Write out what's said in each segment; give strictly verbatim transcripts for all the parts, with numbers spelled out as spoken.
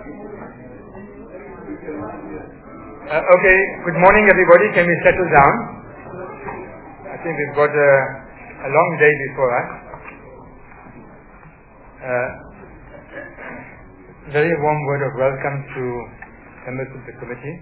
Uh, okay, good morning everybody. Can we settle down? I think we've got a, a long day before us. Uh, very warm word of welcome to members of the committee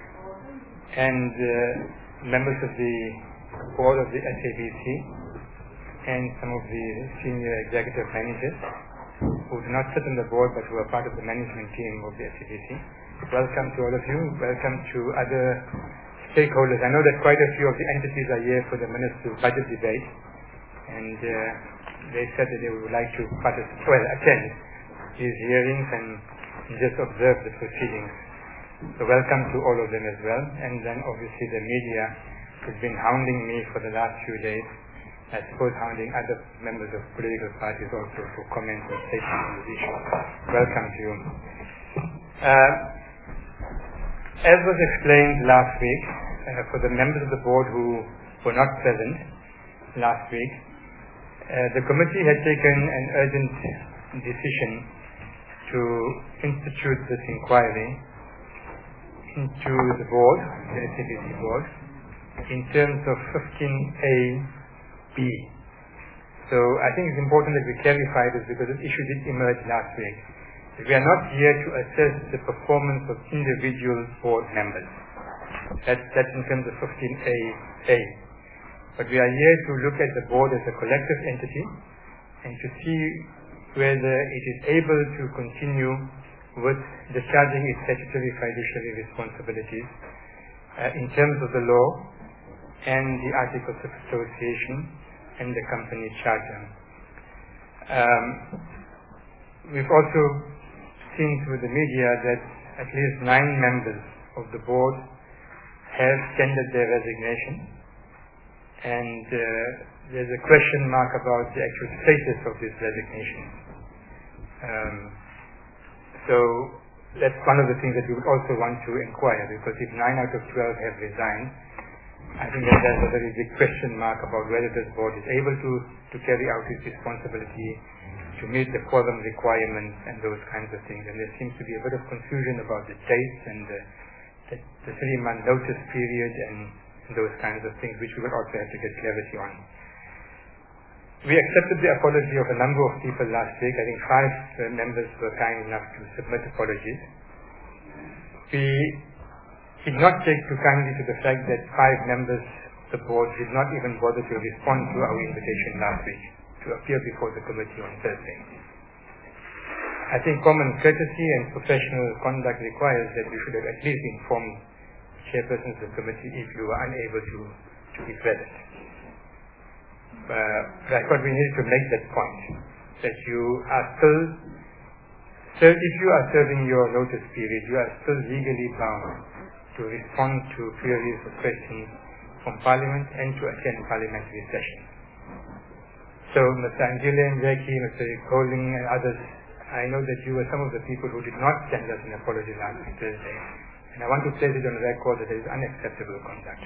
and uh, members of the board of the S A B C and some of the senior executive managers who do not sit on the board but who are part of the management team of the S A B C. Welcome to all of you. Welcome to other stakeholders. I know that quite a few of the entities are here for the minister's budget debate, and uh, they said that they would like to participate, well, attend these hearings and just observe the proceedings. So welcome to all of them as well. And then obviously the media has been hounding me for the last few days. I suppose hounding other members of political parties also for comments or statements on this issue. Welcome to you. Uh, as was explained last week, uh, for the members of the board who were not present last week, uh, the committee had taken an urgent decision to institute this inquiry into the board, the S A B C board, in terms of fifteen A B. So I think it's important that we clarify this because this issue did emerge last week. We are not here to assess the performance of individual board members. That's, that's in terms of fifteen A A. But we are here to look at the board as a collective entity and to see whether it is able to continue with discharging its statutory fiduciary responsibilities uh, in terms of the law and the Articles of Association and the company charter. Um, we've also seen through the media that at least nine members of the board have tendered their resignation, and uh, there's a question mark about the actual status of this resignation. Um, so that's one of the things that we would also want to inquire, because if nine out of twelve have resigned, I think that there's a very big question mark about whether this board is able to, to carry out its responsibility, to meet the quorum requirements and those kinds of things. And there seems to be a bit of confusion about the dates and the, the, the three-month notice period and, and those kinds of things, which we would also have to get clarity on. We accepted the apology of a number of people last week. I think five uh, members were kind enough to submit apologies. We did not take too kindly to the fact that five members of the board did not even bother to respond to our invitation last week to appear before the committee on Thursday. I think common courtesy and professional conduct requires that we should have at least informed chairpersons of the committee if you were unable to, to be present. Uh, I thought we needed to make that point, that you are still, so if you are serving your notice period, you are still legally bound to respond to queries or questions from Parliament and to attend parliamentary sessions. So Mister Angilan, Jackie, Mister Colling and others, I know that you were some of the people who did not send us an apology last Thursday. And I want to place it on record that it is unacceptable conduct.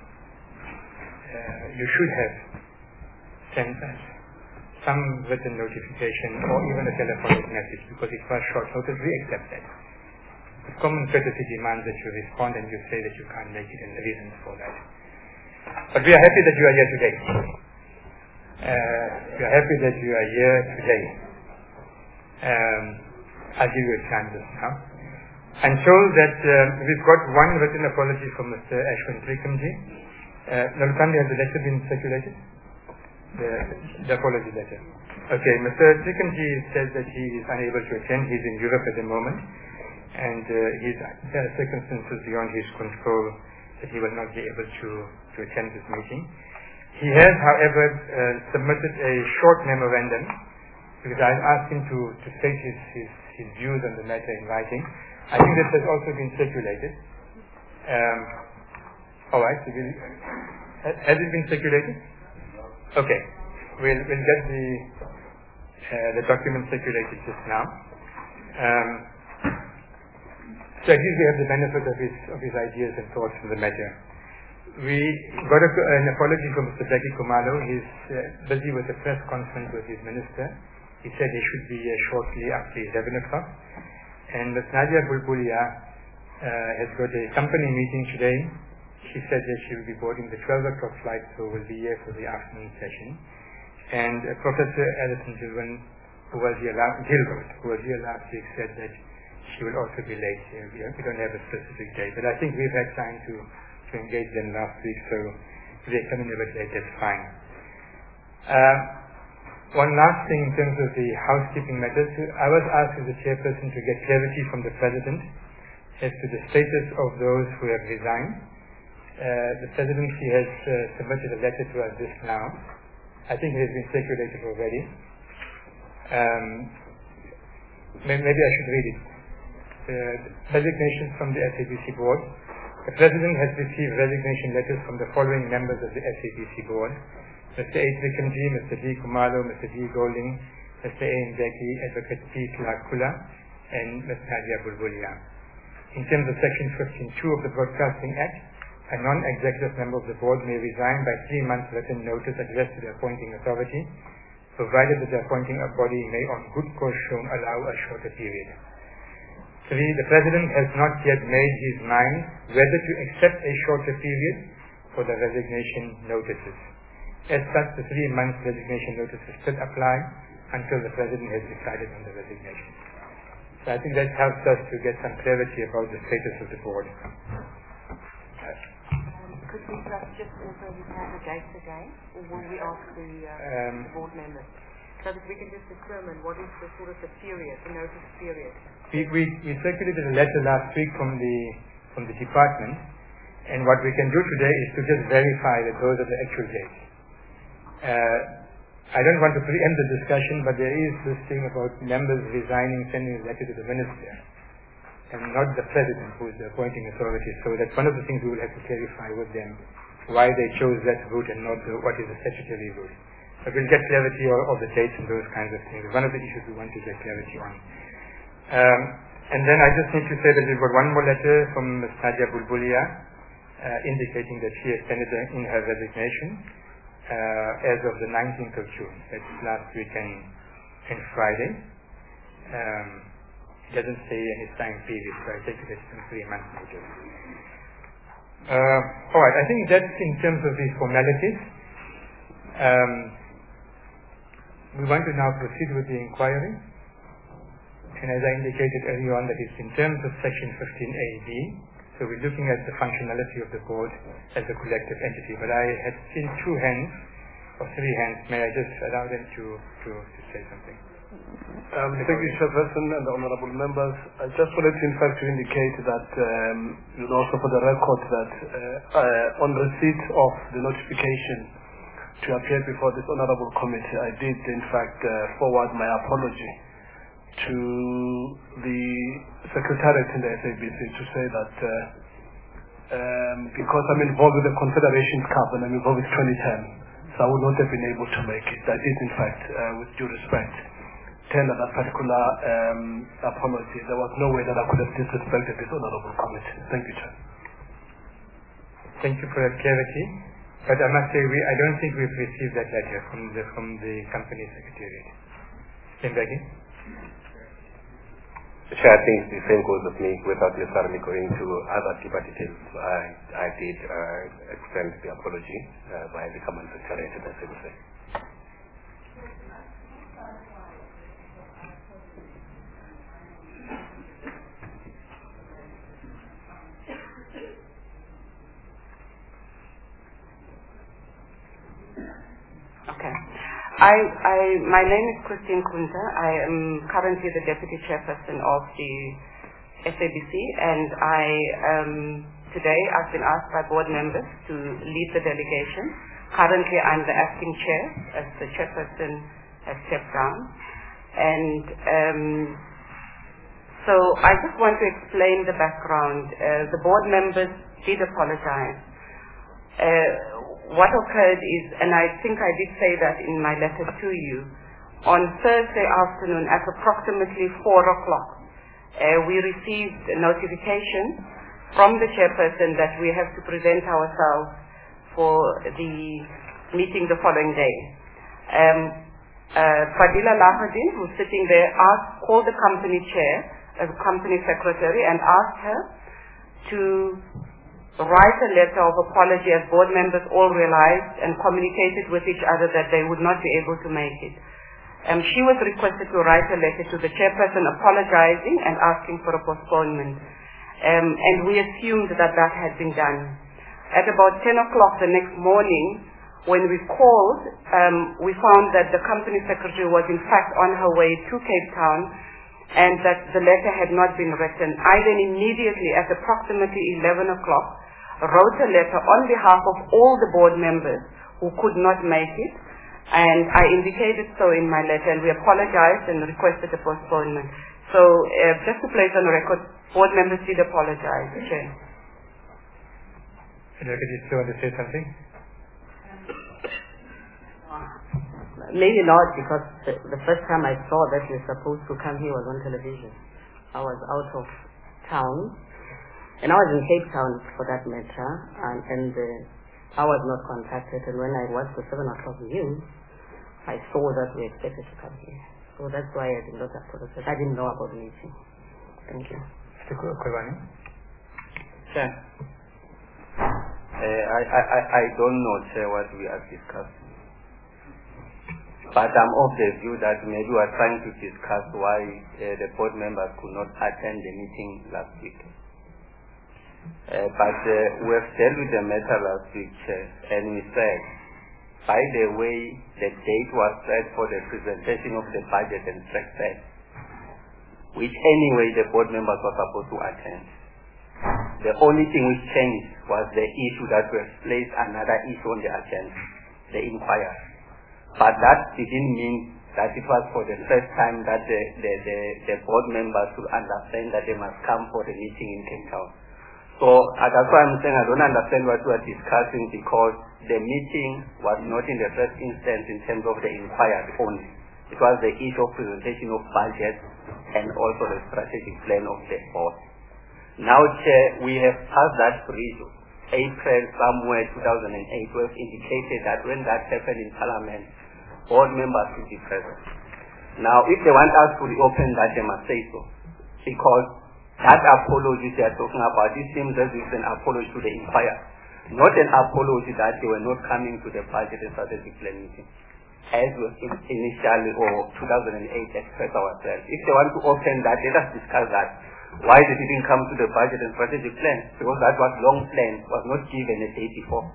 Uh, you should have sent us some written notification or even a telephonic message, because it was short notice. We accept that. The common courtesy demands that you respond and you say that you can't make it and the reasons for that. But we are happy that you are here today. Uh, we are happy that you are here today. Um, I'll give you a chance just now. I'm told that uh, we've got one written apology from Mister Ashwin Trikamji. Uh, Nalukandi, has the letter been circulated? The, the apology letter. Okay, Mister Trikamji says that he is unable to attend. He's in Europe at the moment, and uh, he's, there are circumstances beyond his control that he will not be able to, to attend this meeting. He has, however, uh, submitted a short memorandum, because I asked him to, to state his, his, his views on the matter in writing. I think this has also been circulated. Um, all right, so we'll, has it been circulated? Okay, we'll, we'll get the, uh, the document circulated just now. Um, so at least we have the benefit of his, of his ideas and thoughts on the matter. We got a, an apology from Mister Jackie Kumalo. He's uh, busy with a press conference with his minister. He said he should be here shortly after eleven o'clock. And Miz Nadia Bulbulia uh, has got a company meeting today. She said that she will be boarding the twelve o'clock flight, so will be here for the afternoon session. And uh, Professor Alison Gilroy, who was here last, Gilroy, who was here last week, said that she will also be late here. We, we don't have a specific date, but I think we've had time to, to engage them last week, so if they're coming a bit late, that's fine. Uh, one last thing in terms of the housekeeping matters. I was asked as the chairperson to get clarity from the President as to the status of those who have resigned. Uh, the Presidency has uh, submitted a letter to us just now. I think it has been circulated already. Um, maybe I should read it. Uh, resignations from the S A B C Board. The President has received resignation letters from the following members of the S A B C Board: Mister H. Vikramji, Mister D. Kumalo, Mister D. Golding, Mister A. Mbeki, Advocate P. Tlakula, and Miz Nadia Bulbulia. In terms of Section fifteen two of the Broadcasting Act, a non-executive member of the Board may resign by three months written notice addressed to the appointing authority, provided that the appointing body may on good cause shown allow a shorter period. Three, the President has not yet made his mind whether to accept a shorter period for the resignation notices. As such, the three-month resignation notices still apply until the President has decided on the resignation. So I think that helps us to get some clarity about the status of the Board. Could we perhaps just also have the dates again, or will we ask the, uh, um, the Board members? So that we can just determine what is the sort of the period, the notice period. We, we, we circulated a letter last week from the from the department, and what we can do today is to just verify that those are the actual dates. Uh, I don't want to preempt the discussion, but there is this thing about members resigning, sending a letter to the Minister, and not the President, who is the appointing authority. So that's one of the things we will have to clarify with them, why they chose that route and not the, what is the statutory route. So we'll get clarity of, of the dates and those kinds of things. One of the issues we want to get clarity on. Um, and then I just need to say that we've got one more letter from Miz Nadia Bulbulia uh, indicating that she has tendered in her resignation uh, as of the nineteenth of June. That's last week and, and Friday. Um, it doesn't say any time period, so I take it as three months notice. Uh, all right, I think that's in terms of the formalities. Um, we want to now proceed with the inquiry. And as I indicated earlier on, that is in terms of Section fifteen A D, so we're looking at the functionality of the Board as a collective entity. But I had seen two hands, or three hands. May I just allow them to, to, to say something? Um, thank you, Chairperson and the honourable members. I just wanted to, in fact, to indicate that, um, and also for the record, that uh, uh, on receipt of the notification to appear before this honourable committee, I did, in fact, uh, forward my apology to the Secretariat in the S A B C to say that uh, um, because I'm involved with the Confederations Cup and I'm involved with twenty ten, so I would not have been able to make it. I did, in fact, uh, with due respect, tender that particular um, apology. There was no way that I could have disrespected this honourable committee. Thank you, Chair. Thank you for that clarity. But I must say, we, I don't think we've received that letter from the, from the company secretariat. Mbeki? Chair, I think the same goes with me without necessarily going to other deeper details. I, I did uh, extend the apology uh, by the Command Secretariat to the S A B C. Okay. I, I, my name is Christine Kunta. I am currently the Deputy Chairperson of the S A B C, and I um, today I've been asked by board members to lead the delegation. Currently, I'm the acting chair, as the chairperson has stepped down, and um, so I just want to explain the background. Uh, the board members did apologize. Uh, what occurred is, and I think I did say that in my letter to you, on Thursday afternoon at approximately four o'clock, uh, we received a notification from the chairperson that we have to present ourselves for the meeting the following day. Um, uh, Fadila Lahadin, who's sitting there, asked, called the company chair, as a company secretary, and asked her to write a letter of apology, as board members all realized and communicated with each other that they would not be able to make it. Um, she was requested to write a letter to the chairperson apologizing and asking for a postponement. Um, and we assumed that that had been done. At about ten o'clock the next morning, when we called, um, we found that the company secretary was in fact on her way to Cape Town, and that the letter had not been written. I then immediately, at approximately eleven o'clock, wrote a letter on behalf of all the board members who could not make it, and I indicated so in my letter, and we apologized and requested a postponement. So uh, just to place on record, board members did apologize. Chair. Advocate, you still want to say something? Maybe not, because the, the first time I saw that you're supposed to come here was on television. I was out of town, and I was in Cape Town for that matter, and, and uh, I was not contacted. And when I watched the seven o'clock news, I saw that we expected to come here. So that's why I did not apologize. I didn't know about the meeting. Thank you. Mister Khwebane? Chair, uh, I, I, I don't know, Chair, what we are discussing. But I'm of the view that maybe we are trying to discuss why uh, the board members could not attend the meeting last week. Uh, but uh, we have dealt with the matter last week, Chair, and we said, by the way, the date was set for the presentation of the budget and strike test, which anyway the board members were supposed to attend. The only thing which changed was the issue that we have placed another issue on the agenda, the inquiry. But that didn't mean that it was for the first time that the, the, the, the board members should understand that they must come for the meeting in Cape Town. So uh, that's why I'm saying I don't understand what we are discussing, because the meeting was not in the first instance in terms of the inquiry only. It was the issue of presentation of budget and also the strategic plan of the board. Now, Chair, we have passed that bridge. April somewhere two thousand eight, we have indicated that when that happened in Parliament, board members should be present. Now, if they want us to reopen that, they must say so. Because that apology they are talking about, it seems as if it's an apology to the inquiry, not an apology that they were not coming to the budget and strategic plan meeting, as was initially or two thousand eight expressed ourselves. If they want to open that, let us discuss that. Why they didn't come to the budget and strategic plan? Because that was long plan, was not given a day before.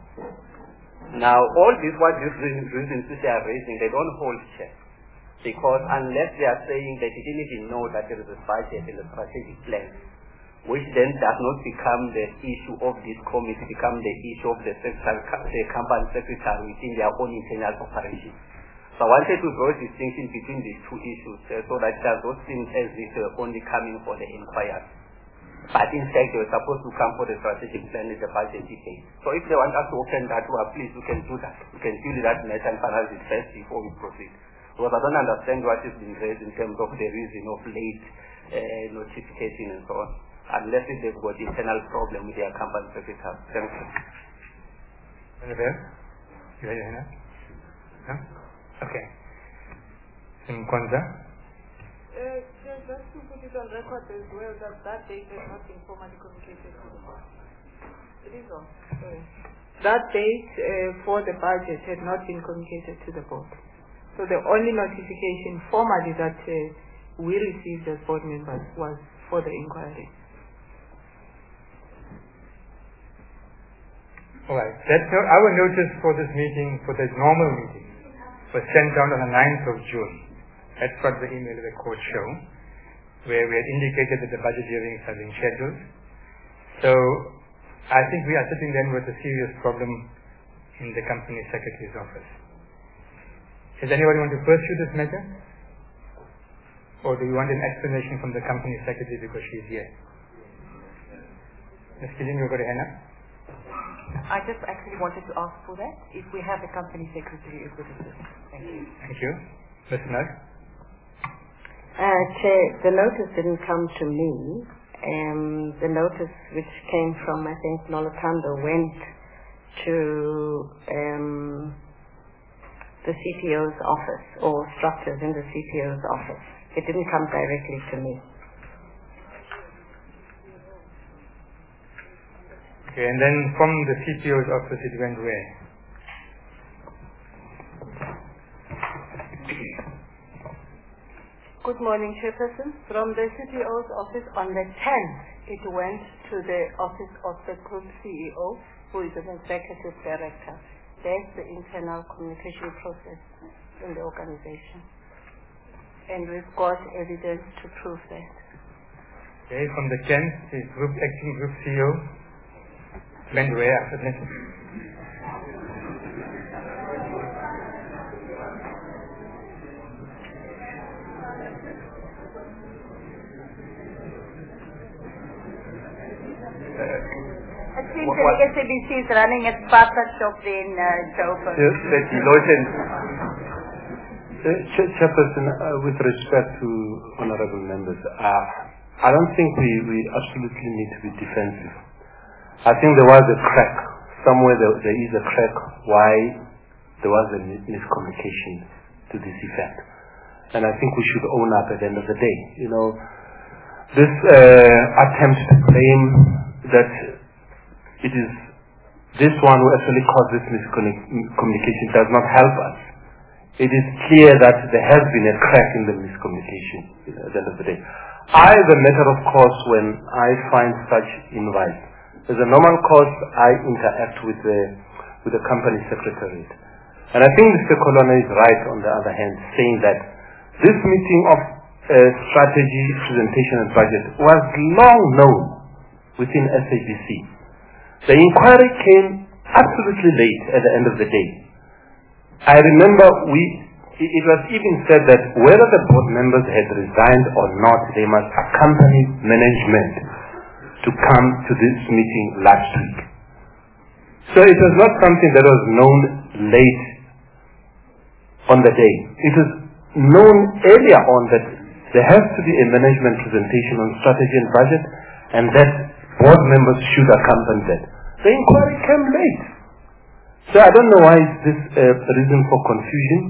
Now, all this, what these reasons which they are raising, they don't hold check. Because unless they are saying that they didn't even know that there is a budget and a strategic plan, which then does not become the issue of this committee, become the issue of the, secretary, the company secretary within their own internal operation. So I wanted to draw a distinction between these two issues uh, so that it does not seem as if they were only coming for the inquiry. But in fact, they were supposed to come for the strategic plan and the budget debate. So if they want us to open that door, please, we can do that. We can deal with that matter and finalize it first before we proceed. Because I don't understand what is being raised in terms of the reason of late uh, notification and so on, unless if they've got internal problem with their company secretary. Thank you. Annabelle? You have your hand up? No? Okay. Nkwanza? Uh, just to put it on record as well, that that date has not been formally communicated to the board. It is on. Sorry. That date uh, for the budget had not been communicated to the board. So the only notification formally that uh, we received as board members was for the inquiry. All right. That's no, our notice for this meeting, for the normal meeting, was sent out on the ninth of June. That's what the email of the court show, where we had indicated that the budget hearings have been scheduled. So I think we are sitting then with a serious problem in the company secretary's office. Does anybody want to pursue this matter? Or do you want an explanation from the company secretary because she's here? Miz Killian, you've got a hand up? I just actually wanted to ask for that, if we have the company secretary who could assist. Thank you. Thank you. Miz Nag? Uh, Chair, the notice didn't come to me. Um, the notice which came from, I think, Nolutando went to um, the C P O's office, or structures in the C P O's office. It didn't come directly to me. Okay, and then from the C P O's office it went where? Good morning, Chairperson. From the C P O's office on the tenth, it went to the office of the group C E O, who is an executive director. That's the internal communication process in the organization. And we've got evidence to prove that. Okay, from the tenth, the group acting group C E O went where after that? It seems that the S A B C is running its pasta shop in uh, Joburg. Yes, uh, Ch- Chairperson, uh, with respect to honorable members, uh, I don't think we, we absolutely need to be defensive. I think there was a crack. Somewhere there, there is a crack why there was a miscommunication to this effect. And I think we should own up at the end of the day. You know, this uh, attempt to claim that it is this one who actually caused this miscommunication does not help us. It is clear that there has been a crack in the miscommunication at the end of the day. I, as a matter of course, when I find such invites, as a normal course, I interact with the, with the company secretariat. And I think Mister Colonna is right, on the other hand, saying that this meeting of uh, strategy, presentation and budget was long known within S A B C. The inquiry came absolutely late at the end of the day. I remember we, it was even said that whether the board members had resigned or not, they must accompany management to come to this meeting last week. So it was not something that was known late on the day. It was known earlier on that there has to be a management presentation on strategy and budget, and that board members should accompany that. The inquiry came late. So I don't know why is this a uh, reason for confusion.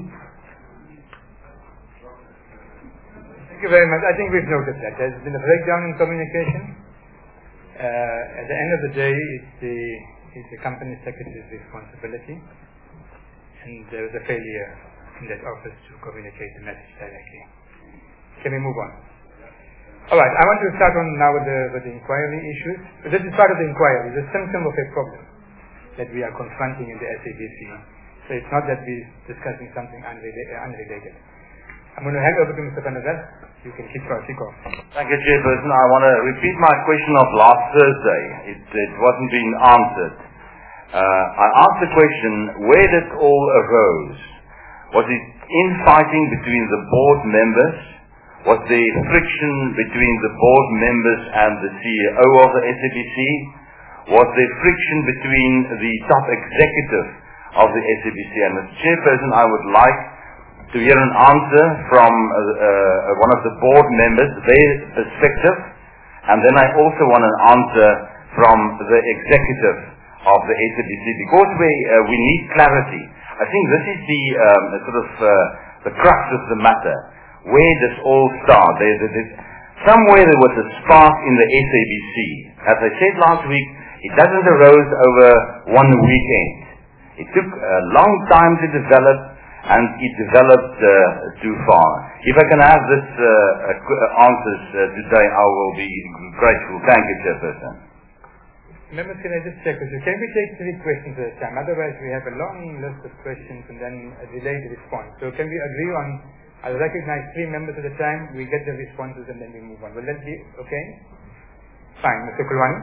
Thank you very much. I think we've noted that. There's been a breakdown in communication. Uh, at the end of the day, it's the, it's the company secretary's responsibility. And there was a failure in that office to communicate the message directly. Can we move on? All right, I want to start on now with the, with the inquiry issues. So this is part of the inquiry. It's a symptom of a problem that we are confronting in the S A B C. So it's not that we're discussing something unrelated. unrelated. I'm going to hand over to Mister Panazal. You can kick off. Kick off. Thank you, Chairperson. I want to repeat my question of last Thursday. It, it wasn't being answered. Uh, I asked the question, where did it all arose? Was it infighting between the board members? Was there friction between the board members and the C E O of the S A B C? Was there friction between the top executive of the S A B C? And as Chairperson, I would like to hear an answer from uh, uh, one of the board members, their perspective, and then I also want an answer from the executive of the S A B C, because we, uh, we need clarity. I think this is the um, sort of uh, the crux of the matter. Where does all start? There, there, there, somewhere there was a spark in the S A B C. As I said last week, it doesn't arose over one weekend. It took a long time to develop, and it developed uh, too far. If I can have this uh, uh, answers uh, today, I will be grateful. Thank you, Chairperson. Members, can I just check with you? Can we take three questions at a time? Otherwise, we have a long list of questions and then a delayed response. So can we agree on, I'll recognize three members at a time, we get the responses and then we move on. Will that be okay? Fine. Mister Kulwani?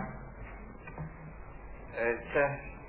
Uh, Chair,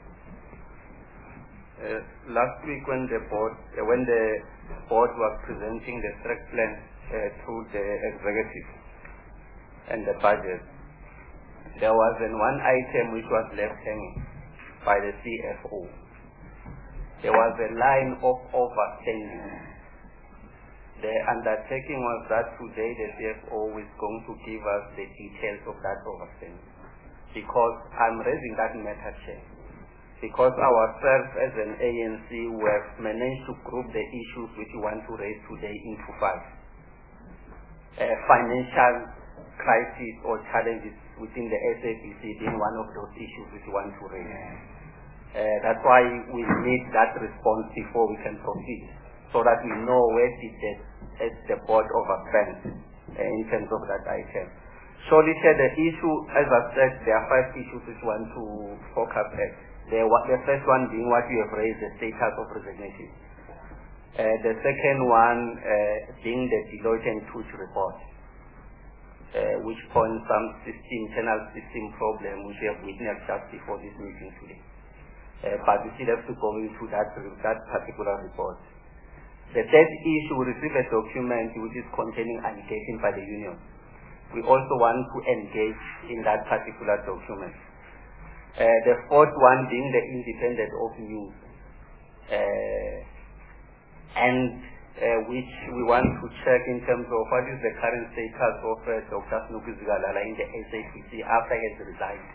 uh, last week when the board, uh, when the board was presenting the track plan uh, to the executive and the budget, there was an one item which was left hanging by the C F O. There was a line of overspending. The undertaking was that today the C F O is going to give us the details of that overspending. Because I'm raising that matter, Chair. Because ourselves as an A N C, we have managed to group the issues which we want to raise today into five. Uh, financial crisis or challenges within the S A B C being one of those issues which we want to raise. Uh, that's why we need that response before we can proceed, so that we know where did the, as the board overspend uh, in terms of that item. Surely, the issue, as I said, there are five issues which we want to focus at. The, the first one being what you have raised, the status of resignation. Uh, the second one uh, being the Deloitte and Touch report, uh, which points some system, internal system problem which we have witnessed just before this meeting today. Uh, but we still have to go into that, that particular report. The third issue, we receive a document which is containing allegation by the union. We also want to engage in that particular document. Uh, the fourth one being the independent of news, uh, and uh, which we want to check in terms of what is the current status of uh, Doctor Snoopy Zigalala in the S A B C after he has resigned.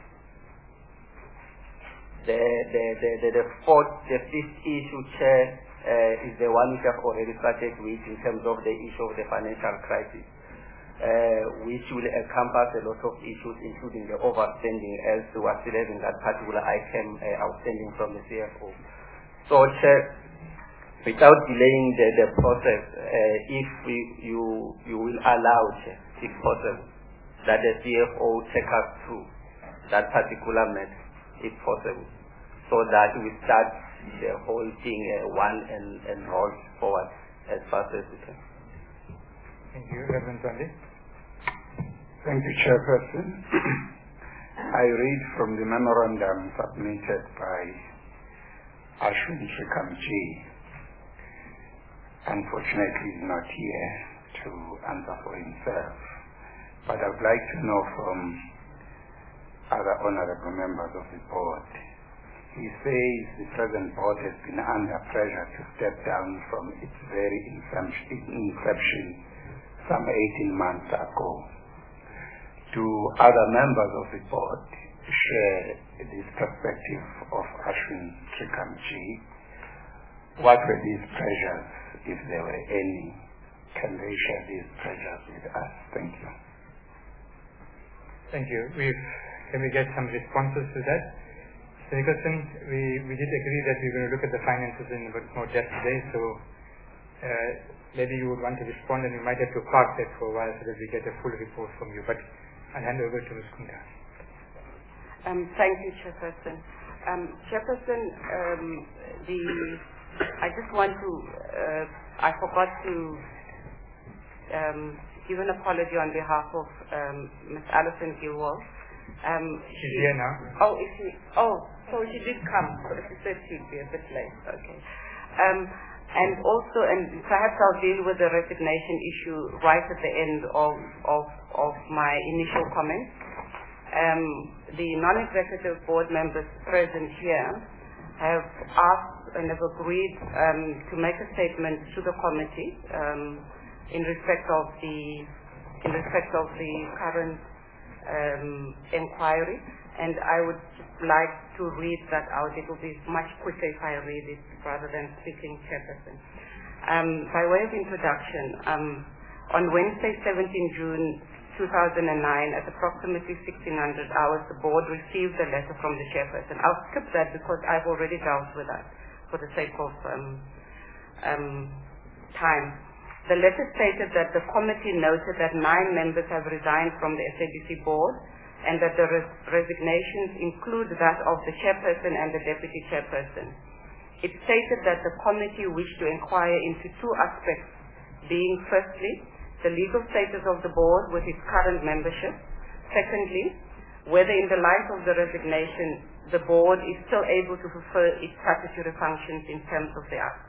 The, the, the, the, the fourth, the fifth issue, Chair, uh, is the one which I've already started with in terms of the issue of the financial crisis, uh, which will encompass a lot of issues, including the overspending, as we are still having that particular item uh, outstanding from the C F O. So, Chair, without delaying the, the process, uh, if we, you, you will allow, Chair, if possible, that the C F O take us through that particular matter, if possible, so that we start the whole thing uh, one and, and roll forward as fast as we can. Thank you. Reverend Zandi. Thank you, Chairperson. I read from the memorandum submitted by Ashwin Trikamji. Unfortunately, he's not here to answer for himself, but I would like to know from other honorable members of the board. He says the present board has been under pressure to step down from its very inception some eighteen months ago. Do other members of the board share this perspective of Ashwin Trikamji? What were these pressures, if there were any? Can they share these pressures with us? Thank you. Thank you. We've Can we get some responses to that? Mister Nicholson, we, we did agree that we were going to look at the finances in a bit more depth today, so uh, maybe you would want to respond, and we might have to park that for a while so that we get a full report from you. But I'll hand over to Miz Kunta. Um, thank you, Chairperson. Um, Chairperson, um, the, I just want to, uh, I forgot to um, give an apology on behalf of um, Miz Alison Gilwell. Um, She's she, here now. Oh, is she? Oh, so she did come. So she said she'd be a bit late. Okay. Um, and also, and perhaps I'll deal with the resignation issue right at the end of of, of my initial comments. Um, the non-executive board members present here have asked and have agreed um, to make a statement to the committee um, in respect of the in respect of the current Um, inquiry, and I would just like to read that out. It will be much quicker if I read it rather than speaking, Chairperson. Um, by way of introduction, um, on Wednesday, seventeenth June two thousand nine, at approximately sixteen hundred hours, the board received a letter from the Chairperson. I'll skip that because I've already dealt with that for the sake of um, um, time. The letter stated that the committee noted that nine members have resigned from the S A B C board and that the res- resignations include that of the chairperson and the deputy chairperson. It stated that the committee wished to inquire into two aspects, being firstly, the legal status of the board with its current membership. Secondly, whether in the light of the resignation, the board is still able to fulfill its statutory functions in terms of the Act.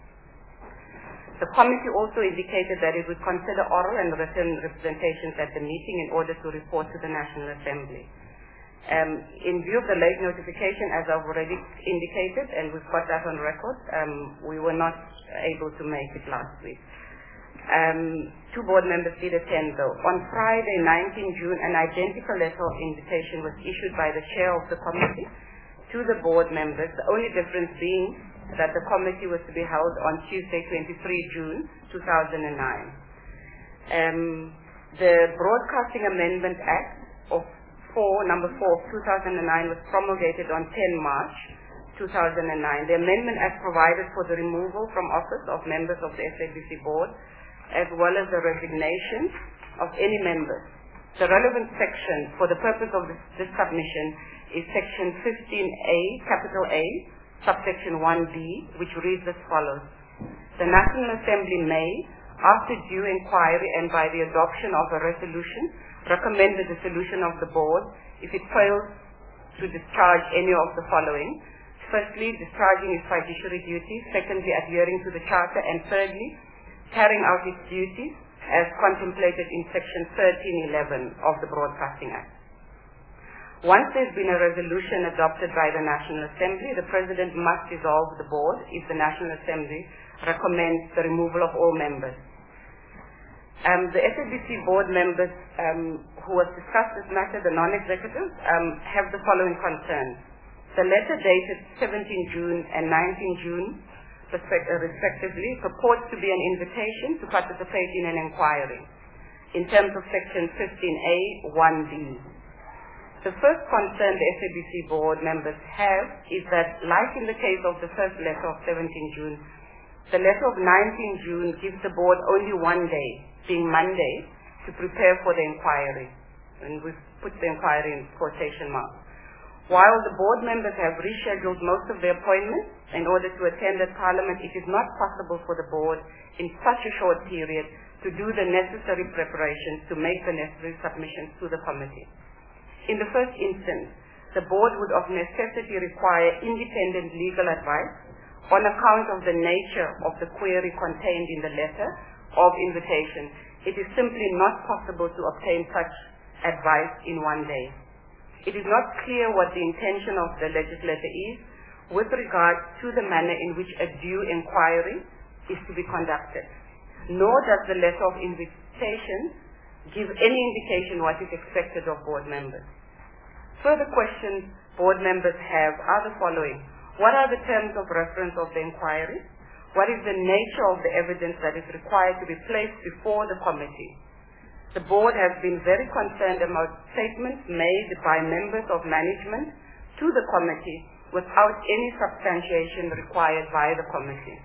The committee also indicated that it would consider oral and written representations at the meeting in order to report to the National Assembly. Um, in view of the late notification, as I've already indicated, and we've got that on record, um, we were not able to make it last week. Um, two board members did attend though. On Friday, nineteenth June, an identical letter of invitation was issued by the chair of the committee to the board members, the only difference being that the committee was to be held on Tuesday, twenty-third June two thousand nine. Um, The Broadcasting Amendment Act of four, number four of two thousand nine was promulgated on the tenth of March two thousand nine. The Amendment Act provided for the removal from office of members of the S A B C board, as well as the resignation of any members. The relevant section for the purpose of this, this submission is section fifteen A, capital A, subsection one B, which reads as follows. The National Assembly may, after due inquiry and by the adoption of a resolution, recommend the dissolution of the board if it fails to discharge any of the following. Firstly, discharging its fiduciary duties. Secondly, adhering to the Charter. And thirdly, carrying out its duties as contemplated in section thirteen eleven of the Broadcasting Act. Once there's been a resolution adopted by the National Assembly, the President must dissolve the board if the National Assembly recommends the removal of all members. Um, the S A B C board members um, who have discussed this matter, the non-executives, um, have the following concerns. The letter dated seventeenth June and nineteenth June, respect, uh, respectively, purports to be an invitation to participate in an inquiry in terms of section fifteen A one B. The first concern the S A B C board members have is that, like in the case of the first letter of seventeenth June, the letter of nineteenth June gives the board only one day, being Monday, to prepare for the inquiry. And we've put the inquiry in quotation marks. While the board members have rescheduled most of their appointments in order to attend at Parliament, it is not possible for the board in such a short period to do the necessary preparations to make the necessary submissions to the committee. In the first instance, the board would of necessity require independent legal advice on account of the nature of the query contained in the letter of invitation. It is simply not possible to obtain such advice in one day. It is not clear what the intention of the legislator is with regard to the manner in which a due inquiry is to be conducted, nor does the letter of invitation give any indication what is expected of board members. Further questions board members have are the following. What are the terms of reference of the inquiry? What is the nature of the evidence that is required to be placed before the committee? The board has been very concerned about statements made by members of management to the committee without any substantiation required by the committee.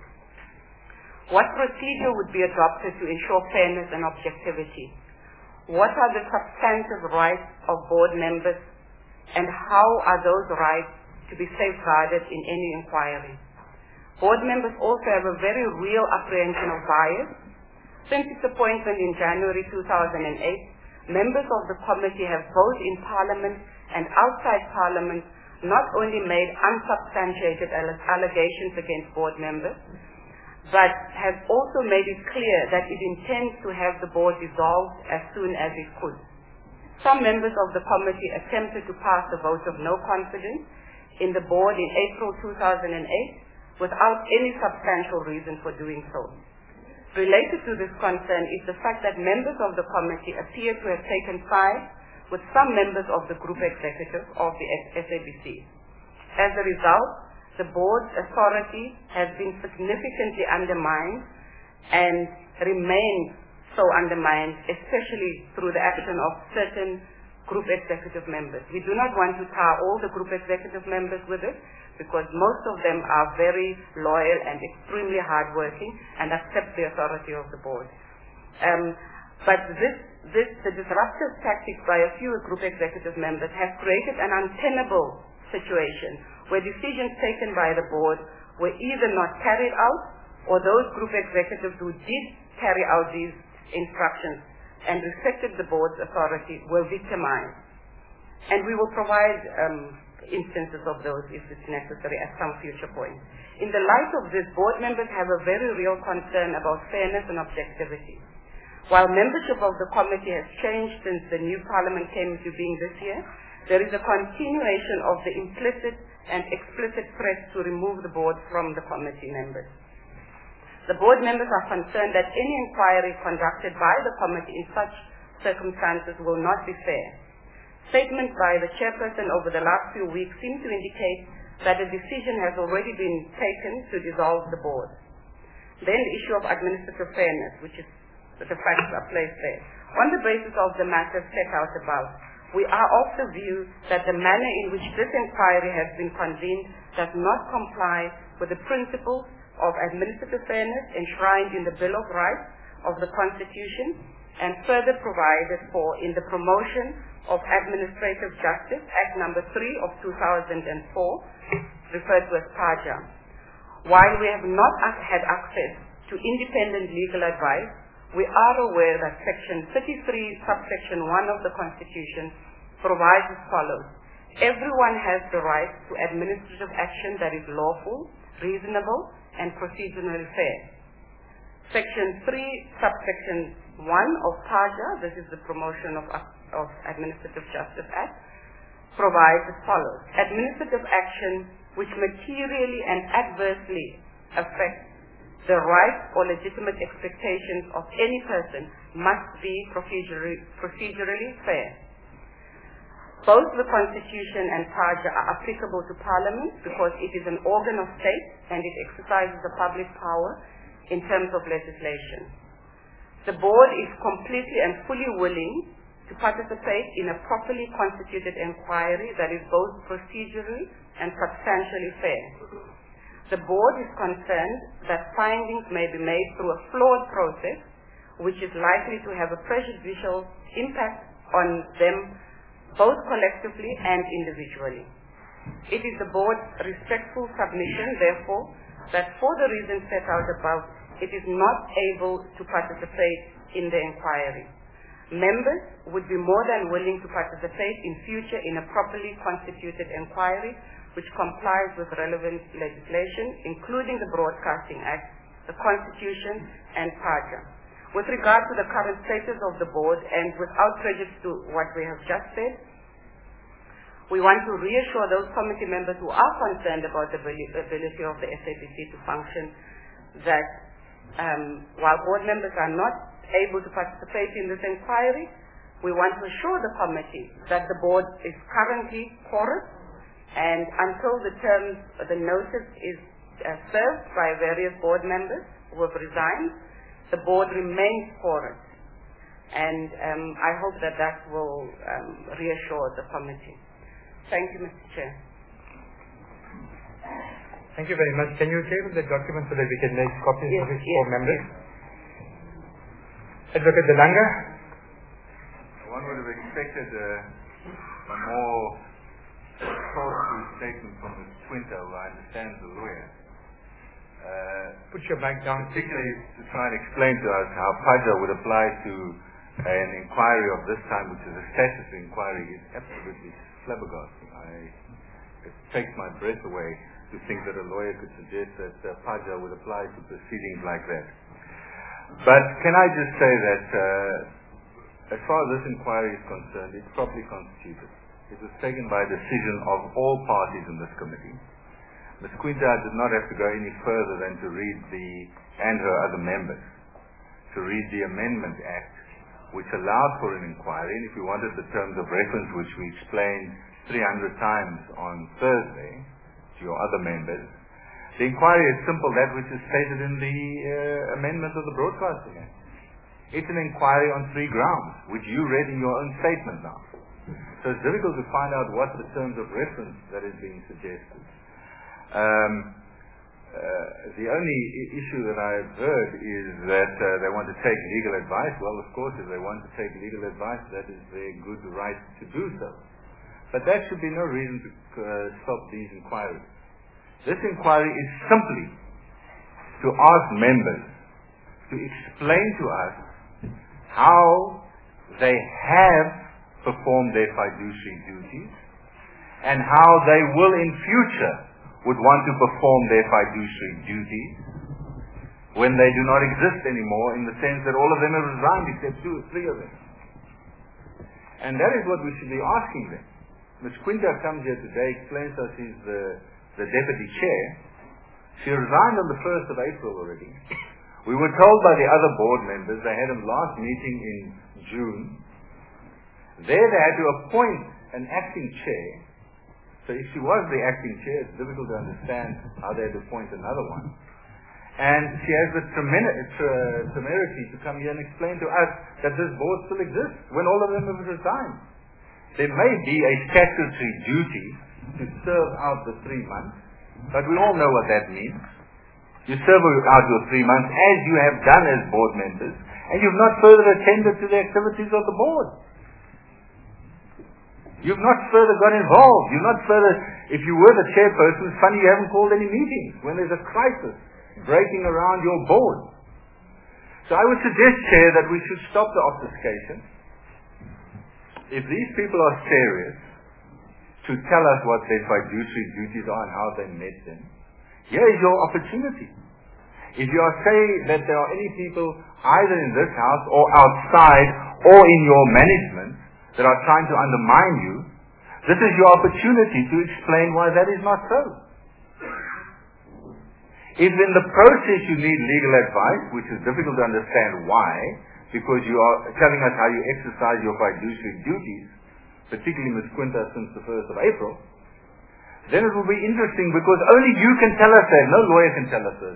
What procedure would be adopted to ensure fairness and objectivity? What are the substantive rights of board members, and how are those rights to be safeguarded in any inquiry? Board members also have a very real apprehension of bias. Since its appointment in January two thousand eight, members of the committee have both in Parliament and outside Parliament not only made unsubstantiated allegations against board members, but has also made it clear that it intends to have the board dissolved as soon as it could. Some members of the committee attempted to pass a vote of no confidence in the board in April two thousand eight without any substantial reason for doing so. Related to this concern is the fact that members of the committee appear to have taken sides with some members of the group executive of the S A B C. As a result, the board's authority has been significantly undermined and remains so undermined, especially through the action of certain group executive members. We do not want to tar all the group executive members with it, because most of them are very loyal and extremely hardworking and accept the authority of the board. Um, but this, this, the disruptive tactics by a few group executive members have created an untenable situation where decisions taken by the board were either not carried out, or those group executives who did carry out these instructions and respected the board's authority were victimized. And we will provide um, instances of those if it's necessary at some future point. In the light of this, board members have a very real concern about fairness and objectivity. While membership of the committee has changed since the new parliament came into being this year, there is a continuation of the implicit and explicit threat to remove the board from the committee members. The board members are concerned that any inquiry conducted by the committee in such circumstances will not be fair. Statements by the chairperson over the last few weeks seem to indicate that a decision has already been taken to dissolve the board. Then the issue of administrative fairness, which is the facts are placed there. On the basis of the matters set out above, we are of the view that the manner in which this inquiry has been convened does not comply with the principles of administrative fairness enshrined in the Bill of Rights of the Constitution and further provided for in the Promotion of Administrative Justice Act number three of two thousand four, referred to as PAJA. While we have not had access to independent legal advice, we are aware that Section thirty-three, subsection one of the Constitution provides as follows. Everyone has the right to administrative action that is lawful, reasonable, and procedurally fair. Section three, subsection one of PAJA, this is the Promotion of, of Administrative Justice Act, provides as follows. Administrative action which materially and adversely affects the rights or legitimate expectations of any person must be procedurally, procedurally fair. Both the Constitution and PAJA are applicable to Parliament because it is an organ of state and it exercises a public power in terms of legislation. The board is completely and fully willing to participate in a properly constituted inquiry that is both procedurally and substantially fair. The board is concerned that findings may be made through a flawed process which is likely to have a prejudicial impact on them both collectively and individually. It is the board's respectful submission, therefore, that for the reasons set out above, it is not able to participate in the inquiry. Members would be more than willing to participate in future in a properly constituted inquiry which complies with relevant legislation, including the Broadcasting Act, the Constitution, and PAJA. With regard to the current status of the board, and without prejudice to what we have just said, we want to reassure those committee members who are concerned about the ability of the S A B C to function that um, while board members are not able to participate in this inquiry, we want to assure the committee that the board is currently quorate, and until the terms, the notice is uh, served by various board members who have resigned, the board remains quorate. And um, I hope that that will um, reassure the committee. Thank you, Mister Chair. Thank you very much. Can you table the document so that we can make copies yes, of it yes, for members? Yes. Advocate Delanga? One would have expected uh, a more thoughtful statement from Miz Quinta, who I understand is a lawyer. Uh, Put your mic down. Particularly to try and explain to us how PAJA would apply to an inquiry of this time, which is a statutory inquiry, is absolutely flabbergasting. I, it takes my breath away to think that a lawyer could suggest that uh, PAJA would apply to proceedings like that. But can I just say that uh, as far as this inquiry is concerned, it's properly constituted. It was taken by decision of all parties in this committee. Miz Quinta did not have to go any further than to read the, and her other members, to read the Amendment Act, which allowed for an inquiry. And if you wanted the terms of reference, which we explained three hundred times on Thursday to your other members, the inquiry is simple, that which is stated in the uh, amendment of the Broadcasting Act. It's an inquiry on three grounds, which you read in your own statement now. So it's difficult to find out what the terms of reference that is being suggested. Um, uh, the only I- issue that I've heard is that uh, they want to take legal advice. Well, of course, if they want to take legal advice, that is their good right to do so. But that should be no reason to uh, stop these inquiries. This inquiry is simply to ask members to explain to us how they have performed their fiduciary duties and how they will in future would want to perform their fiduciary duties when they do not exist anymore, in the sense that all of them have resigned except two or three of them. And that is what we should be asking them. Miz Quinta comes here today, explains to us she's the, the deputy chair. She resigned on the first of April already. We were told by the other board members, they had a last meeting in June. There they had to appoint an acting chair. So if she was the acting chair, it's difficult to understand how they'd appoint another one. And she has the temerity to come here and explain to us that this board still exists when all of them have resigned. There may be a statutory duty to serve out the three months, but we all know what that means. You serve out your three months as you have done as board members, and you've not further attended to the activities of the board. You've not further got involved. You've not further, if you were the chairperson, it's funny you haven't called any meetings when there's a crisis breaking around your board. So I would suggest, Chair, that we should stop the obfuscation. If these people are serious to tell us what their fiduciary duties are and how they met them, here is your opportunity. If you are saying that there are any people either in this house or outside or in your management that are trying to undermine you, this is your opportunity to explain why that is not so. If in the process you need legal advice, which is difficult to understand why, because you are telling us how you exercise your fiduciary duties, particularly Miz Quinta since the first of April, then it will be interesting because only you can tell us that. No lawyer can tell us this.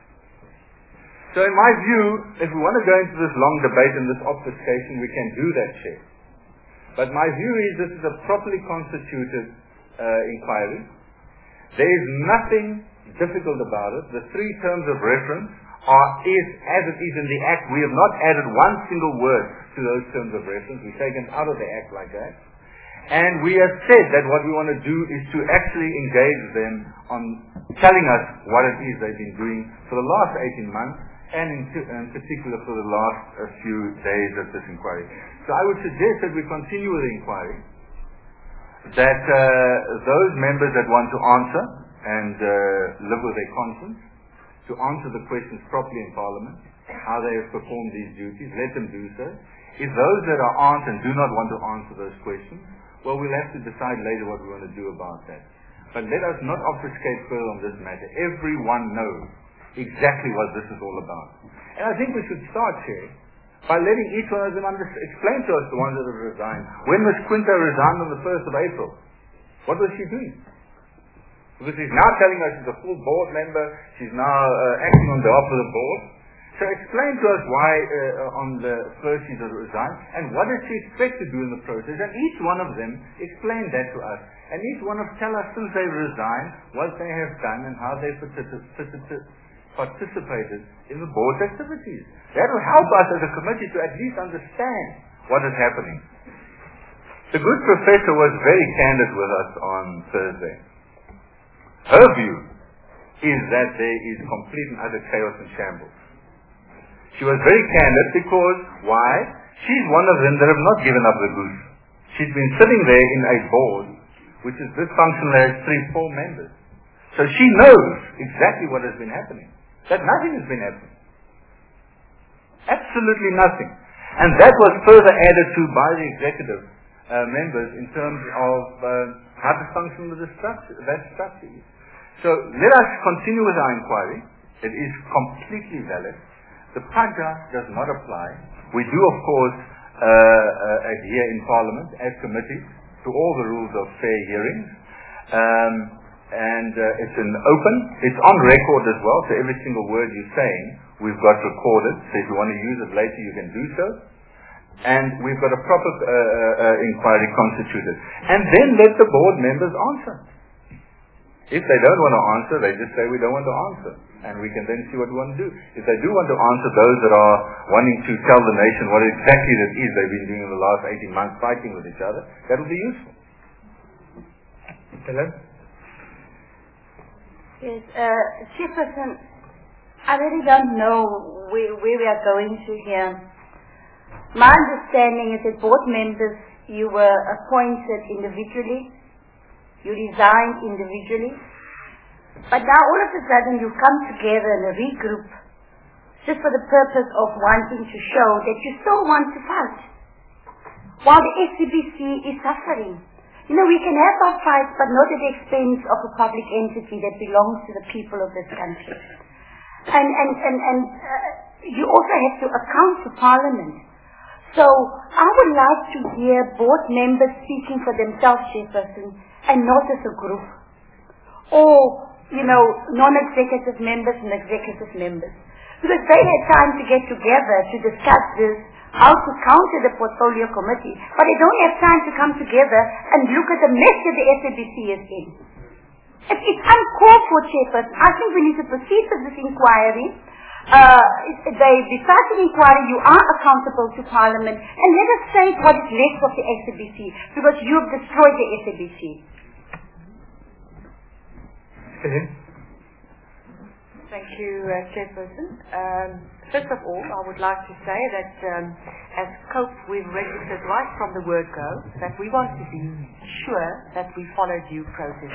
So in my view, if we want to go into this long debate and this obfuscation, we can do that, Chair. But my view is this is a properly constituted uh, inquiry. There is nothing difficult about it. The three terms of reference are is as it is in the Act. We have not added one single word to those terms of reference. We've taken out of the Act like that. And we have said that what we want to do is to actually engage them on telling us what it is they've been doing for the last eighteen months, and in, in particular for the last uh, few days of this inquiry. So I would suggest that we continue with the inquiry, that uh, those members that want to answer and uh, live with their conscience, to answer the questions properly in Parliament, how they have performed these duties, let them do so. If those that are aren't and do not want to answer those questions, well, we'll have to decide later what we want to do about that. But let us not obfuscate further on this matter. Everyone knows exactly what this is all about. And I think we should start here by letting each one of them under- explain to us, the ones that have resigned. When Miz Quinta resigned on the first of April, what was she doing? Because she's now telling us she's a full board member, she's now uh, acting on behalf of the board. So explain to us why uh, on the first she has resigned, and what does she expect to do in the process, and each one of them explain that to us. And each one of tell us since they've resigned, what they have done and how they participated in the board's activities. That will help us as a committee to at least understand what is happening. The good professor was very candid with us on Thursday. Her view is that there is complete and utter chaos and shambles. She was very candid because, why? She's one of them that have not given up the goose. She's been sitting there in a board which is dysfunctional, has three, four members. So she knows exactly what has been happening. That nothing has been happening. Absolutely nothing. And that was further added to by the executive uh, members in terms of uh, how dysfunctional the structure, that structure is. So let us continue with our inquiry. It is completely valid. The Praja does not apply. We do, of course, uh, uh, adhere in Parliament as committees to all the rules of fair hearings. Um, and uh, it's an open, it's on record as well, so every single word you're saying we've got recorded. So if you want to use it later, you can do so. And we've got a proper uh, uh, inquiry constituted. And then let the board members answer. If they don't want to answer, they just say we don't want to answer. And we can then see what we want to do. If they do want to answer, those that are wanting to tell the nation what exactly it is they've been doing in the last eighteen months fighting with each other, that will be useful. Hello? Yes, uh, Chairperson, I really don't know where, where we are going to here. My understanding is that board members, you were appointed individually, you resigned individually, but now all of a sudden you come together in a regroup just for the purpose of wanting to show that you still want to fight, while the S C B C is suffering. You know, we can have our fights, but not at the expense of a public entity that belongs to the people of this country. And, and, and, and uh, you also have to account to Parliament. So I would like to hear board members speaking for themselves, Chairperson, and not as a group. Or you know, non-executive members and executive members. Because they had time to get together to discuss this, how to counter the portfolio committee, but they don't have time to come together and look at the mess that the S A B C is in. It, it's uncalled for, Chairperson. I think we need to proceed with this inquiry. Uh, they decide an inquiry, you are accountable to Parliament, and let us say what is left of the S A B C, because you have destroyed the S A B C. Thank you, uh, Chairperson. Um, first of all, I would like to say that um, as COPE, we've registered right from the word go that we want to be sure that we follow due process.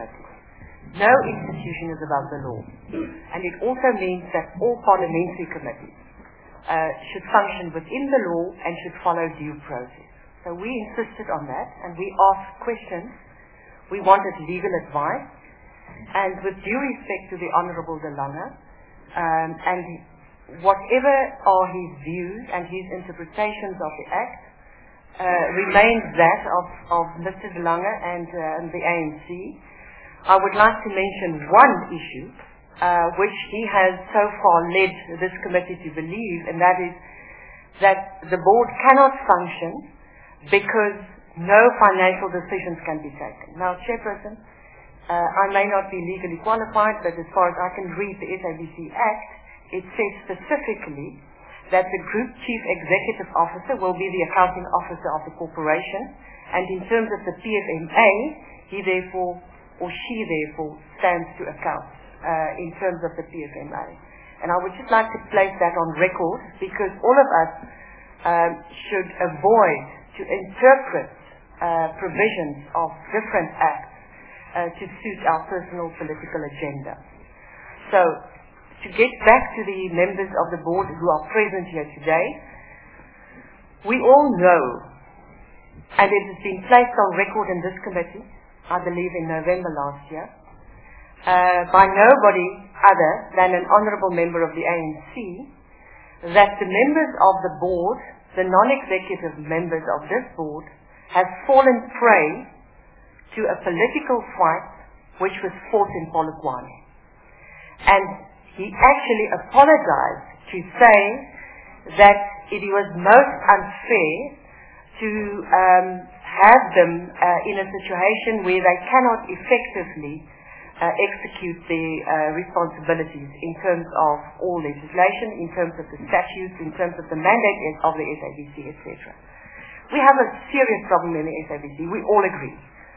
No institution is above the law. And it also means that all parliamentary committees uh, should function within the law and should follow due process. So we insisted on that, and we asked questions. We wanted legal advice. And with due respect to the Honourable De Lange, um, and whatever are his views and his interpretations of the Act, uh, remains that of, of Mister De Lange and, uh, and the A N C. I would like to mention one issue uh, which he has so far led this committee to believe, and that is that the board cannot function because no financial decisions can be taken. Now, Chairperson, uh, I may not be legally qualified, but as far as I can read the S A B C Act, it says specifically that the Group Chief Executive Officer will be the accounting officer of the corporation, and in terms of the P F M A, he therefore or she therefore stands to account uh, in terms of the P F M A. And I would just like to place that on record, because all of us um, should avoid to interpret uh, provisions of different acts uh, to suit our personal political agenda. So, to get back to the members of the board who are present here today, we all know, and it has been placed on record in this committee, I believe in November last year, uh, by nobody other than an honourable member of the A N C, that the members of the board, the non-executive members of this board, have fallen prey to a political fight which was fought in Polokwane. And he actually apologized to say that it was most unfair to um, have them uh, in a situation where they cannot effectively uh, execute their uh, responsibilities in terms of all legislation, in terms of the statutes, in terms of the mandate of the S A B C, et cetera. We have a serious problem in the S A B C. We all agree.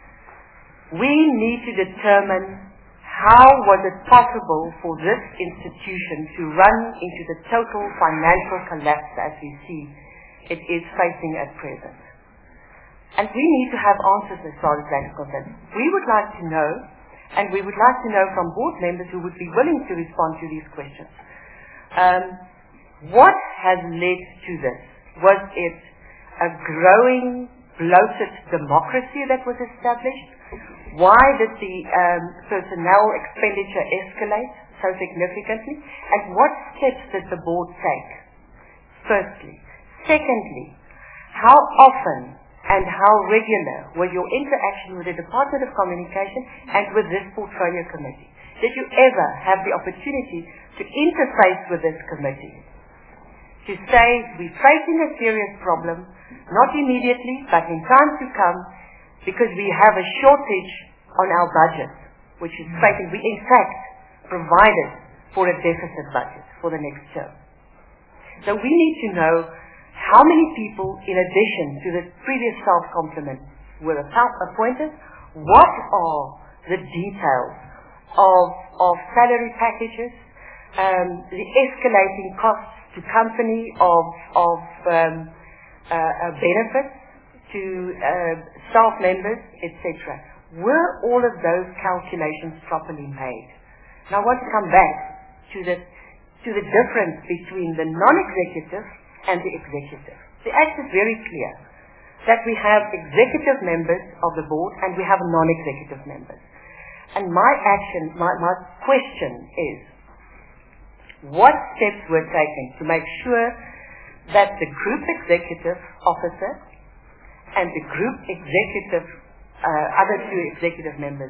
We need to determine how was it possible for this institution to run into the total financial collapse as we see it is facing at present. And we need to have answers as far as that is concerned. We would like to know, and we would like to know from board members who would be willing to respond to these questions, um, what has led to this? Was it a growing, bloated democracy that was established? Why did the um, personnel expenditure escalate so significantly? And what steps did the board take? Firstly. Secondly, how often and how regular was your interaction with the Department of Communication and with this portfolio committee? Did you ever have the opportunity to interface with this committee? To say, we're facing a serious problem, not immediately, but in time to come, because we have a shortage on our budget, which is facing, we in fact provided for a deficit budget for the next term. So we need to know how many people, in addition to the previous staff complement, were appointed, what are the details of, of salary packages, um, the escalating costs to company of, of um, uh, uh, benefits to uh, staff members, et cetera. Were all of those calculations properly made? Now I want to come back to the, to the difference between the non-executive and the executive. The Act is very clear that we have executive members of the board and we have non-executive members. And my action, my, my question is, what steps were taken to make sure that the group executive officer and the group executive, uh, other two executive members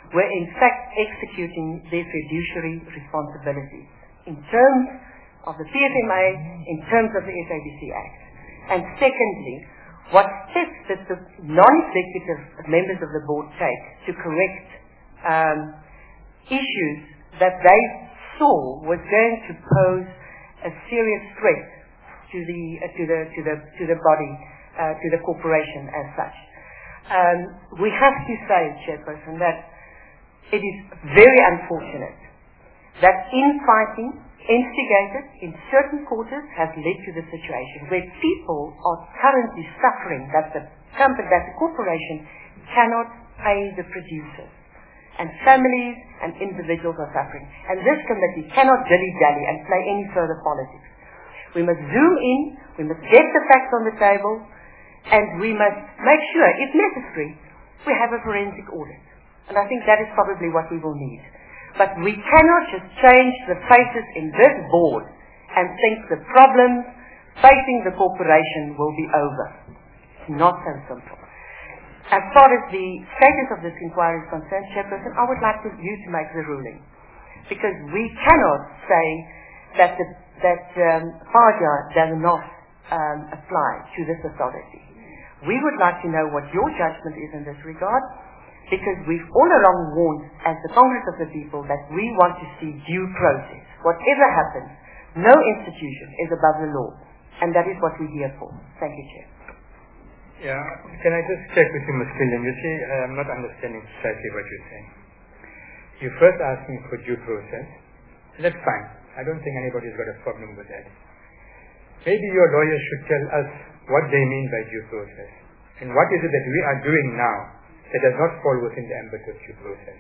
were in fact executing their fiduciary responsibilities in terms of the P F M A, in terms of the S A B C Act. And secondly, what steps did the non-executive members of the board take to correct um, issues that they saw was going to pose a serious threat to the uh, to the to the to the body, uh, to the corporation as such. Um, we have to say, Chairperson, that it is very unfortunate that infighting instigated in certain quarters has led to the situation where people are currently suffering, that the company, that the corporation cannot pay the producers, and families and individuals are suffering. And this committee cannot dilly-dally and play any further politics. We must zoom in, we must get the facts on the table, and we must make sure, if necessary, we have a forensic audit. And I think that is probably what we will need. But we cannot just change the faces in this board and think the problems facing the corporation will be over. It's not so simple. As far as the status of this inquiry is concerned, Chairperson, I would like to, you to make the ruling. Because we cannot say that the, that um, FAJA does not um, apply to this authority. We would like to know what your judgment is in this regard, because we've all along warned as the Congress of the People that we want to see due process. Whatever happens, no institution is above the law. And that is what we're here for. Thank you, Chair. Yeah, can I just check with you, Miz Killian? You see, I'm not understanding precisely what you're saying. You're first asking for due process. That's fine. I don't think anybody's got a problem with that. Maybe your lawyers should tell us what they mean by due process. And what is it that we are doing now that does not fall within the ambit of due process.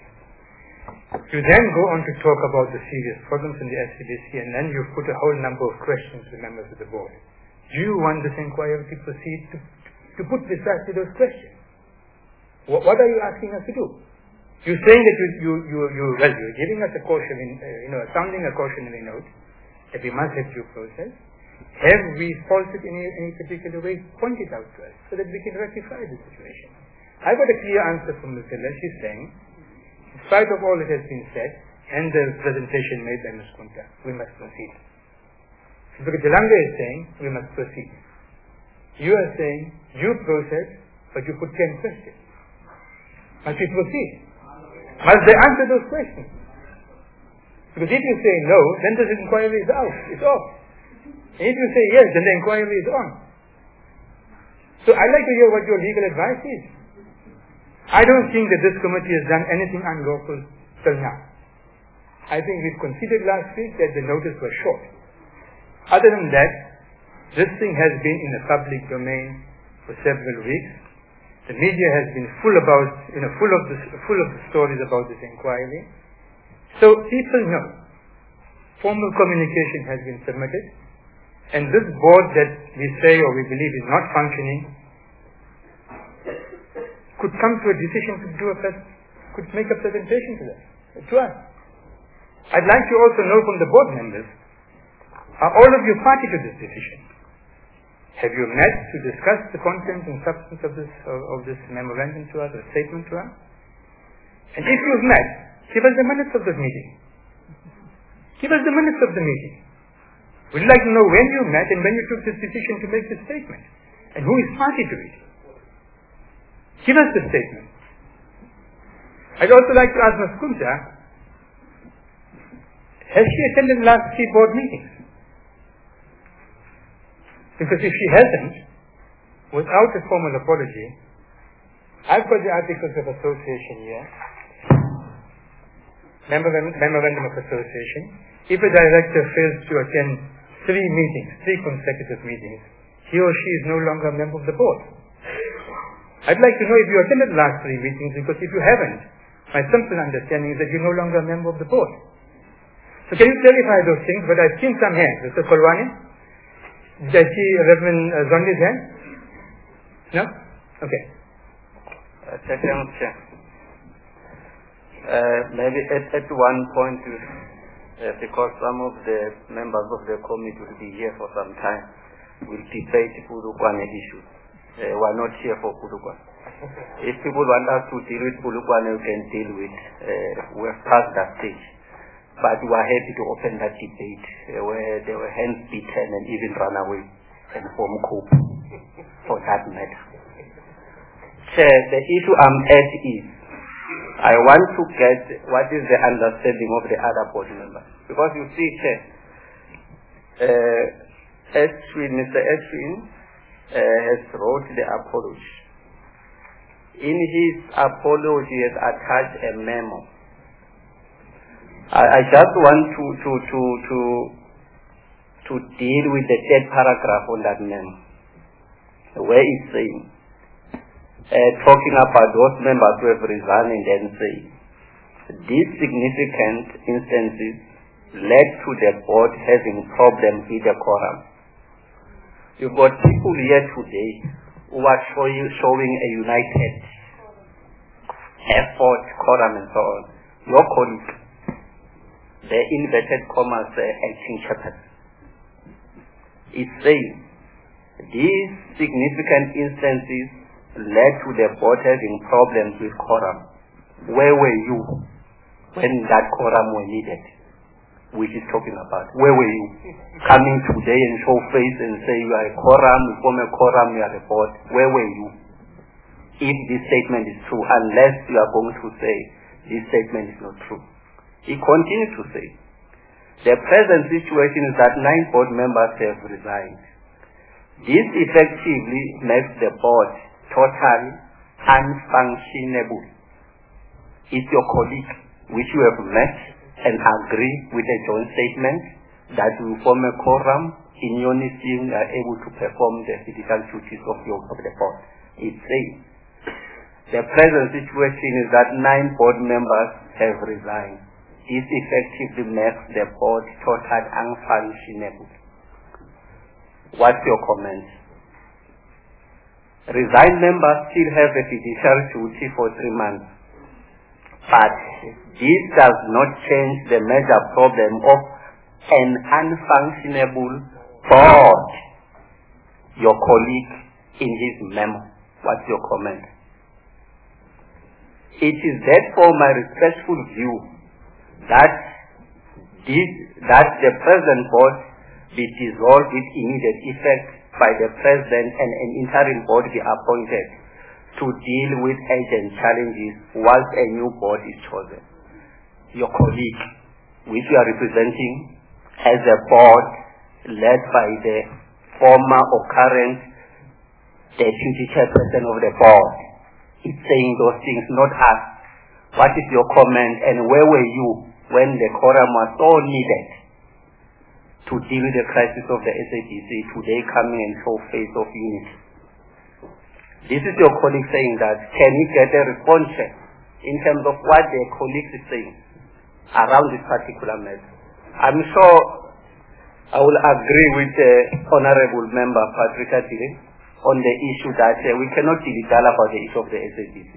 You then go on to talk about the serious problems in the S A B C, and then you put a whole number of questions to members of the board. Do you want this inquiry to proceed to, to put precisely those questions? What, what are you asking us to do? You're saying that you, you, you, you well, you're giving us a caution, in, uh, you know, sounding a cautionary note that we must have due process. Have we faulted in any, any particular way? Point it out to us so that we can rectify the situation. I got a clear answer from Miz Hiller. She's saying, in spite of all that has been said, and the presentation made by Miz Kunta, we must proceed. Mister Jalanga is saying, we must proceed. You are saying, due process, but you put ten questions. Must we proceed? Must they answer those questions? Because if you say no, then the inquiry is out, it's off. And if you say yes, then the inquiry is on. So I'd like to hear what your legal advice is. I don't think that this committee has done anything unlawful till now. I think we've conceded last week that the notice was short. Other than that, this thing has been in the public domain for several weeks. The media has been full about, you know, full of the, full of the stories about this inquiry. So people know. Formal communication has been submitted, and this board that we say or we believe is not functioning could come to a decision to do a pres- could make a presentation to them, to us. I'd like to also know from the board members, are all of you party to this decision? Have you met to discuss the content and substance of this of, of this memorandum to us, or statement to us? And if you've met, give us the minutes of the meeting. Give us the minutes of the meeting. We'd like to know when you met and when you took this decision to make this statement, and who is party to it. Give us the statement. I'd also like to ask Miz Kunta, has she attended the last three board meetings? Because if she hasn't, without a formal apology, I've got the Articles of Association here, Memorandum, Memorandum of Association. If a director fails to attend three meetings, three consecutive meetings, he or she is no longer a member of the board. I'd like to know if you attended the last three meetings, because if you haven't, my simple understanding is that you're no longer a member of the board. So can you clarify those things? But I've seen some hands. Mister Kolwani? Did I see Reverend uh, Zondi's hand? No? Okay. Uh, thank you, Chair. Uh, maybe at, at one point, uh, because some of the members of the committee will be here for some time, we'll debate Pudukwane issues. Uh, we are not here for Pudukwane. If people want us to deal with Polokwane, we can deal with. Uh, we're past that stage. But we are happy to open that debate uh, where they were hands beaten and even run away and form cope for that matter. Chair, the issue I'm at is I want to get what is the understanding of the other board members. Because you see, Chair, uh, Eswin, Mister Eswin uh, has wrote the apology. In his apology, he has attached a memo. I, I just want to, to, to, to, to deal with the third paragraph on that memo, where it's saying, uh, talking about those members who have resigned and then say, these significant instances led to the board having problems with the quorum. You've got people here today who are showing, showing a united effort, quorum and so on. Your colleague, the inverted commas uh, acting chairperson, is saying these significant instances led to the board having problems with quorum. Where were you when that quorum were needed? Which is talking about. Where were you? Coming today and show face and say you are a quorum, you form a quorum, you are a board. Where were you? If this statement is true, unless you are going to say this statement is not true. He continues to say, the present situation is that nine board members have resigned. This effectively makes the board totally unfunctionable. It's your colleague, which you have met and agree with a joint statement that you form a quorum in unison are able to perform the physical duties of, your, of the board. It says, the present situation is that nine board members have resigned. This effectively makes the board totally unfunctionable. What's your comment? Resigned members still have a fiduciary duty for three months. But this does not change the major problem of an unfunctionable board. Your colleague in his memo. What's your comment? It is therefore my respectful view that this, that the present board be dissolved with immediate effect by the president and an interim board be appointed to deal with urgent challenges whilst a new board is chosen. Your colleague, which you are representing as a board led by the former or current deputy chairperson of the board, is saying those things, not us. What is your comment and where were you when the quorum was so needed to deal with the crisis of the S A B C today coming and show face of unity? This is your colleague saying that. Can you get a response check in terms of what the colleague is saying around this particular matter? I'm sure I will agree with the Honorable Member Patricia Tile on the issue that uh, we cannot dilly-dally about the issue of the S A B C.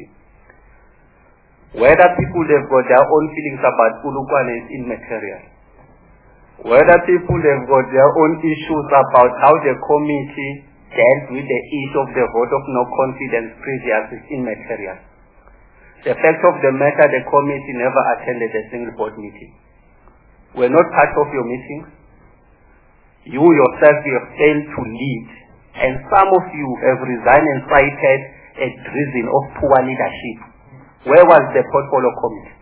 Whether people have got their own feelings about Polokwane is immaterial. Whether people have got their own issues about how the committee dealt with the issue of the vote of no confidence previous is immaterial. The fact of the matter, the committee never attended a single board meeting. We're not part of your meetings. You yourself you have failed to lead, and some of you have resigned and cited a reason of poor leadership. Where was the portfolio committee?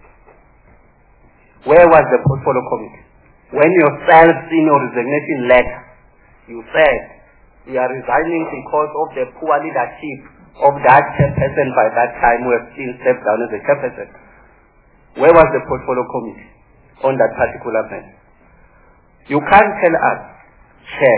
Where was the portfolio committee? When yourself in your resignation letter, you said we are resigning because of the poor leadership of that chairperson by that time who has still stepped down as a chairperson. Where was the portfolio committee on that particular matter? You can't tell us, Chair,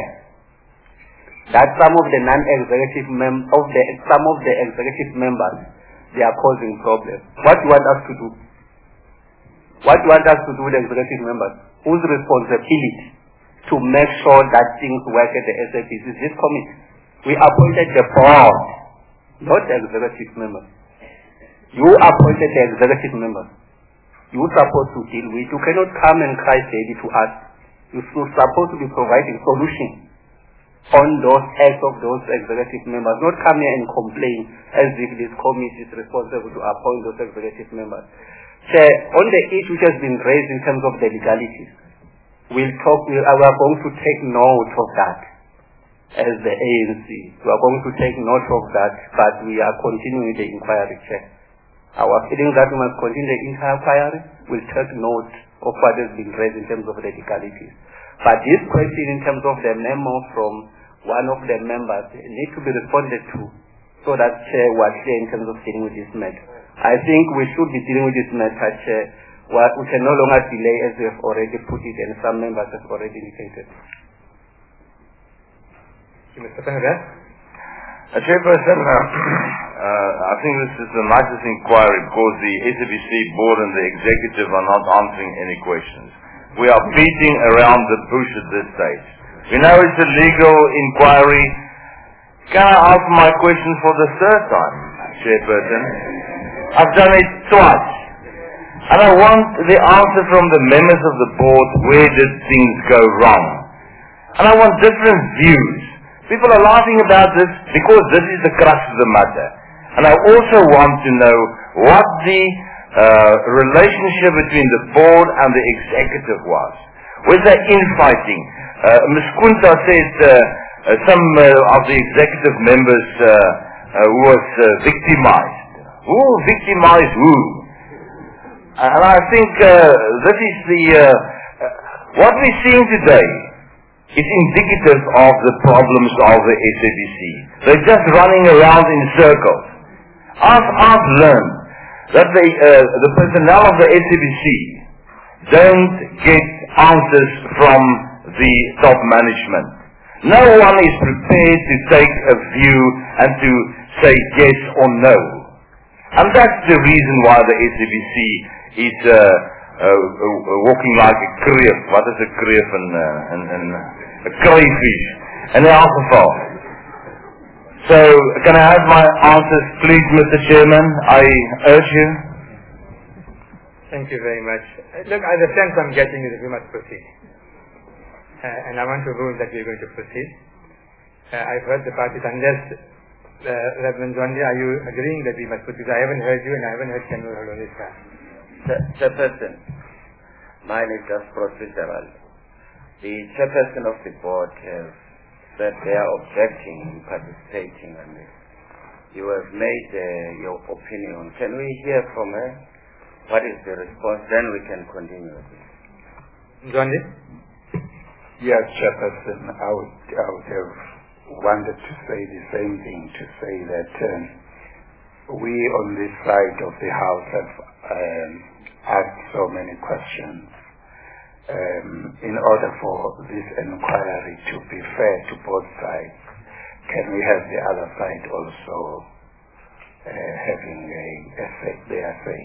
that some of the non-executive mem of the some of the executive members they are causing problems. What do you want us to do? What do you want us to do with the executive members? Whose responsibility to make sure that things work at the S A B C is this committee? We appointed the board, not the executive members. You appointed the executive members. You're supposed to deal with. You cannot come and cry baby to us. You're supposed to be providing solutions. on those acts of those executive members, not come here and complain as if this committee is responsible to appoint those executive members. Chair, on the issue which has been raised in terms of the legalities, we'll talk, we'll, we are going to take note of that as the A N C. We are going to take note of that, but we are continuing the inquiry, Chair. Our feeling that we must continue the inquiry, we'll take note of what has been raised in terms of the legalities. But this question in terms of the memo from one of the members need to be responded to so that Chair was clear in terms of dealing with this matter. I think we should be dealing with this matter, Chair. We can no longer delay as we have already put it and some members have already indicated. Mister Penner? Uh, Chairperson, uh, uh, I think this is the nicest inquiry because the S A B C board and the executive are not answering any questions. We are beating around the bush at this stage. We know it's a legal inquiry. Can I ask my question for the third time, Chairperson? I've done it twice. And I want the answer from the members of the board, where did things go wrong? And I want different views. People are laughing about this because this is the crux of the matter. And I also want to know what the uh, relationship between the board and the executive was. Was there infighting? Uh, Miz Kunta said uh, uh, some uh, of the executive members uh, uh, was uh, victimized. Who victimized who? And I think uh, this is the, uh, uh, what we're seeing today is indicative of the problems of the S A B C. They're just running around in circles. I've, I've learned that the, uh, the personnel of the S A B C don't get answers from the top management. No one is prepared to take a view and to say yes or no. And that's the reason why the S A B C is uh, uh, uh, walking like a kreef. What is a kreef? And, uh, and, and a crayfish. And in alcohol. So, can I have my answers please, Mister Chairman? I urge you. Thank you very much. Look, the sense I'm getting is that we must proceed. Uh, and I want to rule that we are going to proceed. Uh, I've heard the parties, unless uh, Reverend Jondi, are you agreeing that we must proceed? I haven't heard you and I haven't heard General Holonisa. Chairperson, mine is just procedural. The chairperson of the board has said they are objecting in participating in this. You have made uh, your opinion. Can we hear from her? What is the response? Then we can continue. Jondi? Yes, Chairperson, I would, I would have wanted to say the same thing, to say that um, we on this side of the House have um, asked so many questions. Um, in order for this inquiry to be fair to both sides, can we have the other side also uh, having a, a say, their say?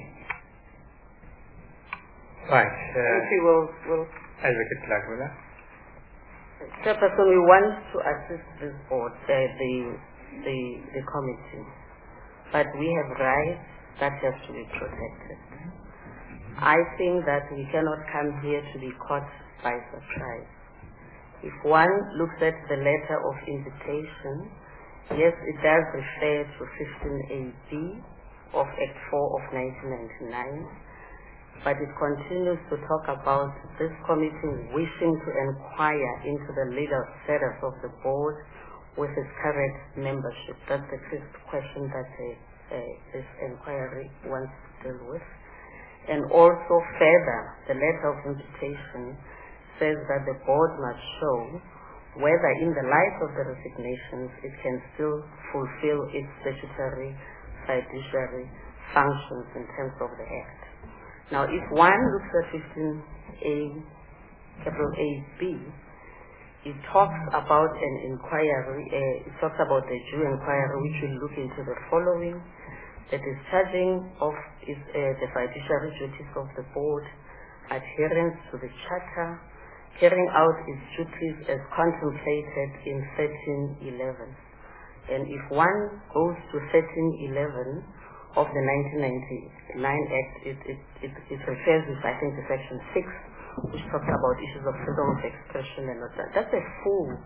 Right. Uh, we will, will. Advocate Lagula. Chairperson, we want to assist this board, uh, the, the, the committee, but we have rights that have to be protected. I think that we cannot come here to be caught by surprise. If one looks at the letter of invitation, yes, it does refer to fifteen A B of Act four of nineteen ninety-nine, but it continues to talk about this committee wishing to inquire into the legal status of the board with its current membership. That's the fifth question that uh, uh, this inquiry wants to deal with. And also further, the letter of invitation says that the board must show whether in the light of the resignations it can still fulfill its statutory fiduciary functions in terms of the Act. Now, if one looks at fifteen A, capital A B, it talks about an inquiry, uh, it talks about the due inquiry which will look into the following: the discharging of is, uh, the fiduciary duties of the board, adherence to the charter, carrying out its duties as contemplated in thirteen eleven. And if one goes to thirteen eleven of the nineteen ninety-nine Act, it, it, it, it refers to, I think, to section six, which talks about issues of freedom of expression and all that. That's a full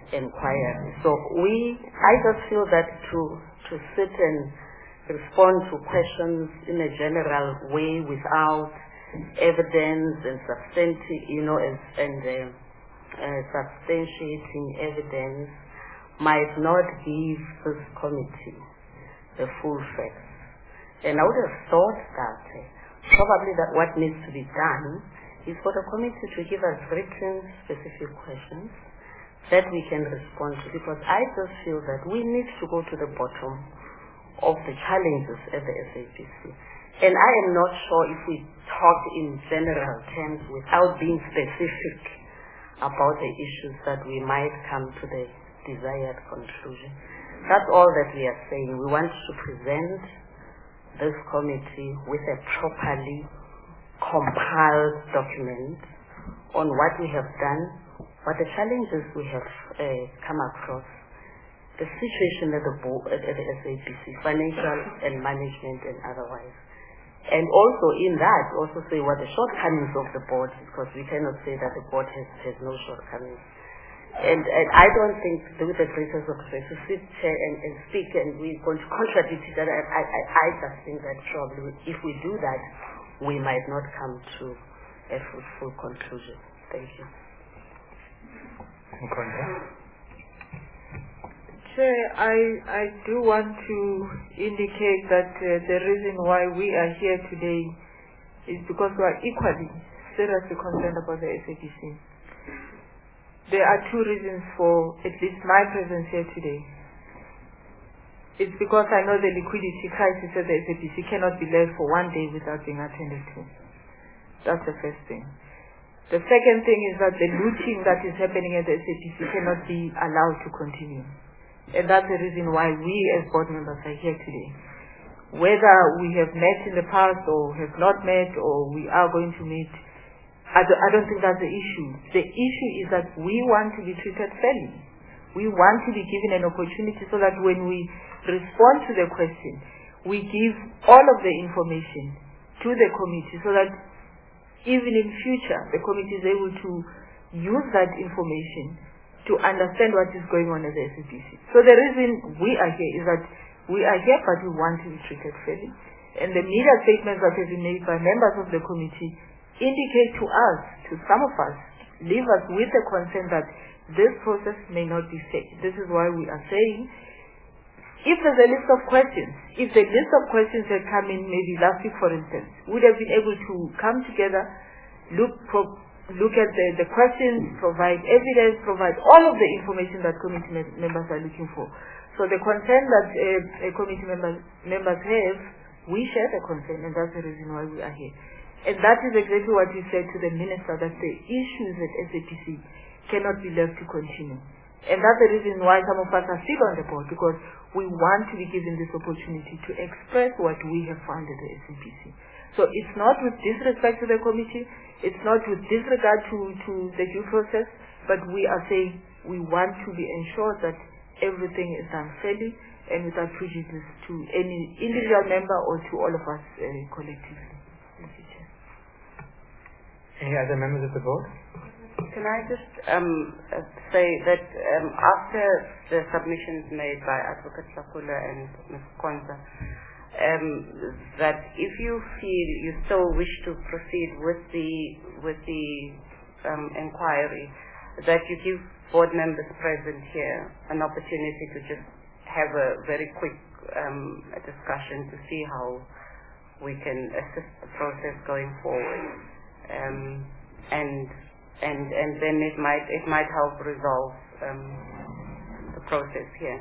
inquiry. So we, I just feel that to, to sit and respond to questions in a general way without evidence and substanti- you know, and, and uh, uh, substantiating evidence might not give this committee the full facts. And I would have thought that uh, probably that what needs to be done is for the committee to give us written specific questions that we can respond to, because I just feel that we need to go to the bottom of the challenges at the S A B C. And I am not sure if we talk in general terms without being specific about the issues that we might come to the desired conclusion. That's all that we are saying. We want to present this committee with a properly compiled document on what we have done, what the challenges we have uh, come across, the situation at the, board, at the S A B C, financial and management and otherwise. And also in that, also say what the shortcomings of the board, because we cannot say that the board has, has no shortcomings. And, and I don't think with the greatest of respect to sit here and, and speak and we're going to contradict each other. I, I, I just think that probably if we do that, we might not come to a fruitful conclusion. Thank you. Chair, I, I do want to indicate that uh, the reason why we are here today is because we are equally seriously concerned about the S A B C. There are two reasons for at least my presence here today. It's because I know the liquidity crisis at the S A B C cannot be left for one day without being attended to. That's the first thing. The second thing is that the looting that is happening at the S A B C cannot be allowed to continue. And that's the reason why we as board members are here today. Whether we have met in the past or have not met or we are going to meet, I don't, I don't think that's the issue. The issue is that we want to be treated fairly. We want to be given an opportunity so that when we respond to the question, we give all of the information to the committee so that even in future, the committee is able to use that information to understand what is going on at the S A B C. So the reason we are here is that we are here but we want to be treated fairly. And the media statements that have been made by members of the committee indicate to us, to some of us, leave us with the concern that this process may not be fair. This is why we are saying, if there's a list of questions, if the list of questions had come in maybe last week for instance, we would have been able to come together, look pro- look at the, the questions, provide evidence, provide all of the information that committee me- members are looking for. So the concern that uh, committee members, members have, we share the concern, and that's the reason why we are here. And that is exactly what we said to the minister, that the issues at S A B C cannot be left to continue. And that's the reason why some of us are still on the board, because we want to be given this opportunity to express what we have found at the S A B C. So it's not with disrespect to the committee, it's not with disregard to, to the due process, but we are saying we want to be ensured that everything is done fairly and without prejudice to any individual member or to all of us uh, collectively. Any other members of the board? Can I just um, uh, say that um, after the submissions made by Advocate Sakula and Miz Kwanza, um, that if you feel you still wish to proceed with the with the um, inquiry, that you give board members present here an opportunity to just have a very quick um, discussion to see how we can assist the process going forward, um, and and and then it might it might help resolve um, the process here.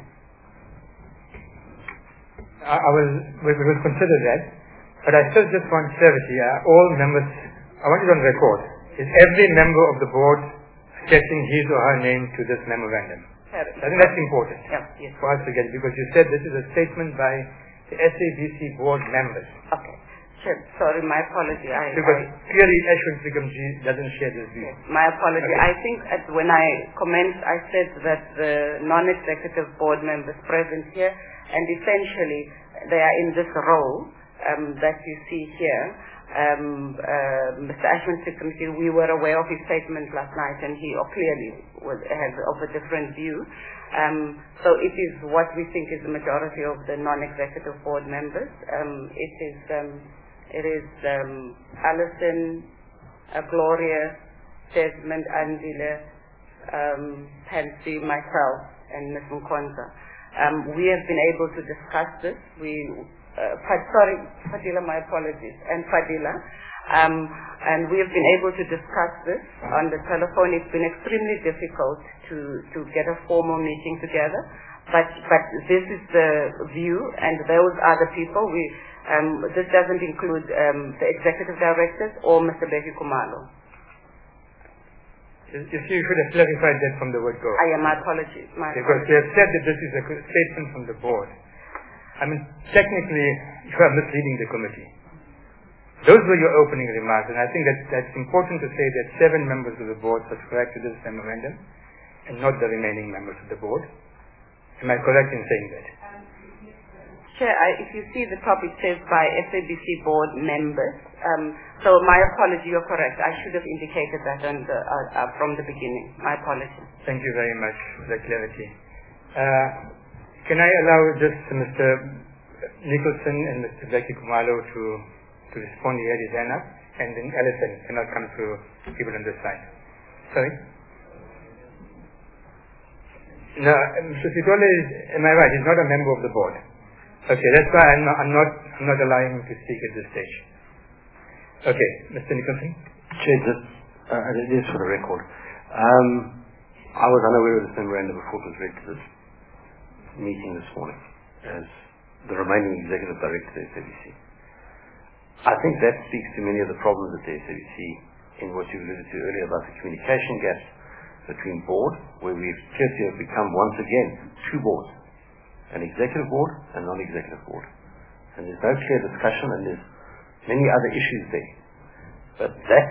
I, I will we will consider that, but I still just want clarity. Uh, all members, I want it on record. Is every member of the board attaching his or her name to this memorandum? Sure. I think that's important yeah, yes. for us to get, because you said this is a statement by the S A B C board members. Okay. Sure. Sorry, my apology. I, because I, clearly Ashwin Trigamji doesn't share this view. Yes, my apology. Okay. I think at, when I commenced, I said that the non-executive board members present here, and essentially they are in this role um, that you see here. Um, uh, Mister Ashwin Trigamji, we were aware of his statement last night, and he clearly was, has of a different view. Um, so it is what we think is the majority of the non-executive board members. Um, it is um, it is um, Alison, uh, Gloria, Desmond, Andile, um, Pansy, myself, and Miz Mkonza. Um, we have been able to discuss this. We, uh, sorry, Fadila, my apologies, and Fadila. Um, and we have been able to discuss this on the telephone. It's been extremely difficult to, to get a formal meeting together, but, but this is the view, and those are the people. We, um, this doesn't include um, the executive directors or Mister Bheki Khumalo. If you should have clarified that from the word go. I am, my apologies. My because apologies. you have said that this is a statement from the board. I mean, technically, you are misleading the committee. Those were your opening remarks, and I think that that's important to say that seven members of the board subscribe to this memorandum, and not the remaining members of the board. Am I correct in saying that? Chair, I, if you see the top, it says by S A B C board members. Um, so my apology, you're correct. I should have indicated that on the, uh, uh, from the beginning. My apology. Thank you very much for the clarity. Uh, can I allow just Mister Nicholson and Mister Bheki Khumalo to to respond? He had his hand up, and then Alison cannot come to people on this side. Sorry? No, Mister Sitole is, am I right? He's not a member of the board. Okay, that's why I'm not, I'm not, I'm not allowing him to speak at this stage. Okay, Mister Nicholson? Chair, just, uh, it is for the record. Um, I was unaware of this memorandum before it was read to this meeting this morning as the remaining executive director of the S A B C. I think that speaks to many of the problems at the S A B C in what you alluded to earlier about the communication gaps between board, where we've just have become once again two boards, an executive board and non-executive board. And there's no clear discussion, and there's many other issues there. But that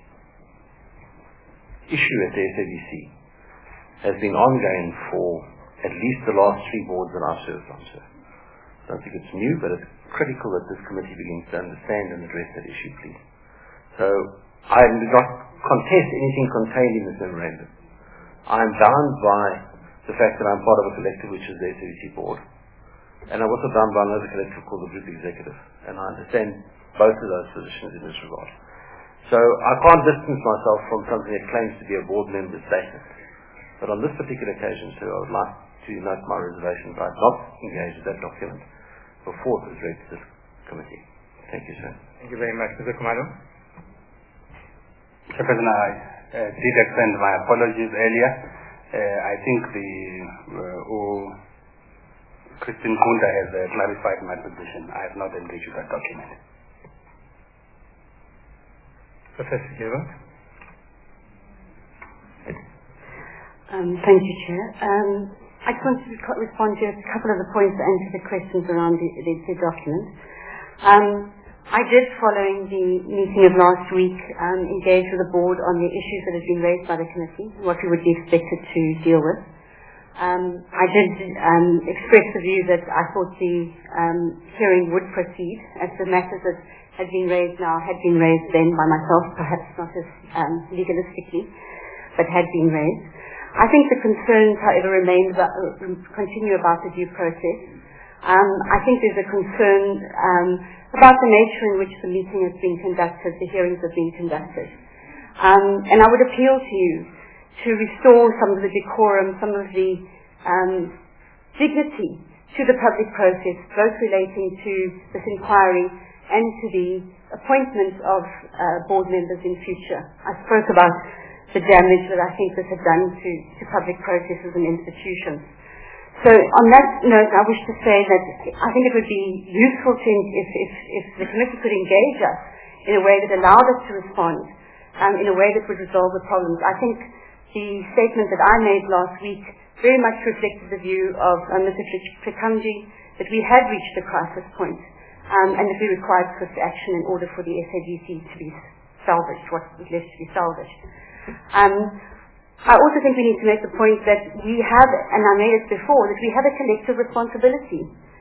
issue at the S A B C has been ongoing for at least the last three boards that I've served on, sir. I don't think it's new, but it's critical that this committee begins to understand and address that issue, please. So I do not contest anything contained in this memorandum. I am bound by the fact that I'm part of a collective which is the S A B C board, and I'm also bound by another collective called the Group Executive, and I understand both of those positions in this regard. So I can't distance myself from something that claims to be a board member's statement. But on this particular occasion, sir, I would like to note my reservation that I have not engaged with that document before it was read to this committee. Thank you, sir. Thank you very much. Mister Khumalo? Mister President, I uh, did extend my apologies earlier. Uh, I think the uh, oh, Christine Kunda has uh, clarified my position. I have not engaged with that document. Professor Gilbert? Um, thank you, Chair. Um, I just wanted to respond to a couple of the points and to the questions around the, the, the document. Um, I did, following the meeting of last week, um, engage with the board on the issues that had been raised by the committee, what we would be expected to deal with. Um, I did um, express the view that I thought the um, hearing would proceed, as the matters that had been raised now had been raised then by myself, perhaps not as um, legalistically, but had been raised. I think the concerns, however, remain about, uh, continue about the due process. Um, I think there's a concern um, about the nature in which the meeting has been conducted, the hearings have been conducted. Um, and I would appeal to you to restore some of the decorum, some of the um, dignity to the public process, both relating to this inquiry and to the appointment of uh, board members in future. I spoke about the damage that I think this had done to, to public processes and institutions. So on that note, I wish to say that I think it would be useful to, if, if, if the committee could engage us in a way that allowed us to respond, um, in a way that would resolve the problems. I think the statement that I made last week very much reflected the view of uh, Mister Trikamji that we had reached the crisis point, um, and that we required swift action in order for the S A B C to be salvaged, what was left to be salvaged. Um, I also think we need to make the point that we have, and I made it before, that we have a collective responsibility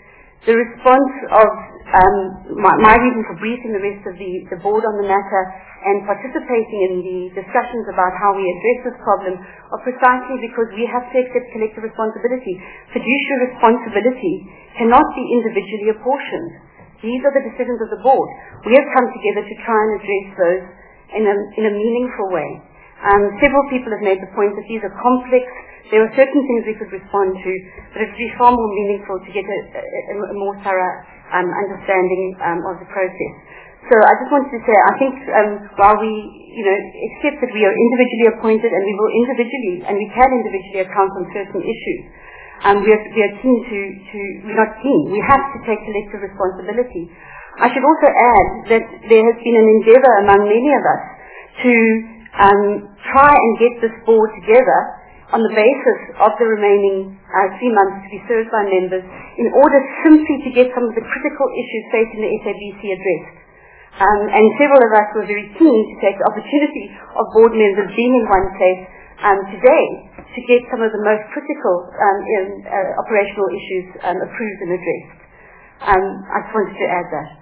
the response of um, my, my reason for briefing the rest of the, the board on the matter and participating in the discussions about how we address this problem are precisely because we have to accept collective responsibility. Fiduciary responsibility cannot be individually apportioned. These are the decisions of the board. We have come together to try and address those in a, in a meaningful way. Um, several people have made the point that these are complex. There are certain things we could respond to, but it would be far more meaningful to get a, a, a more thorough um, understanding um, of the process. So I just wanted to say, I think um, while we, you know, accept that we are individually appointed and we will individually, and we can individually account on certain issues, um, we, are, we are keen to, to, we're not keen, we have to take collective responsibility. I should also add that there has been an endeavour among many of us to um, try and get this board together on the basis of the remaining uh, three months to be served by members in order simply to get some of the critical issues facing the S A B C addressed. Um, and several of us were very keen to take the opportunity of board members being in one place um, today to get some of the most critical um, in, uh, operational issues um, approved and addressed. Um, I just wanted to add that.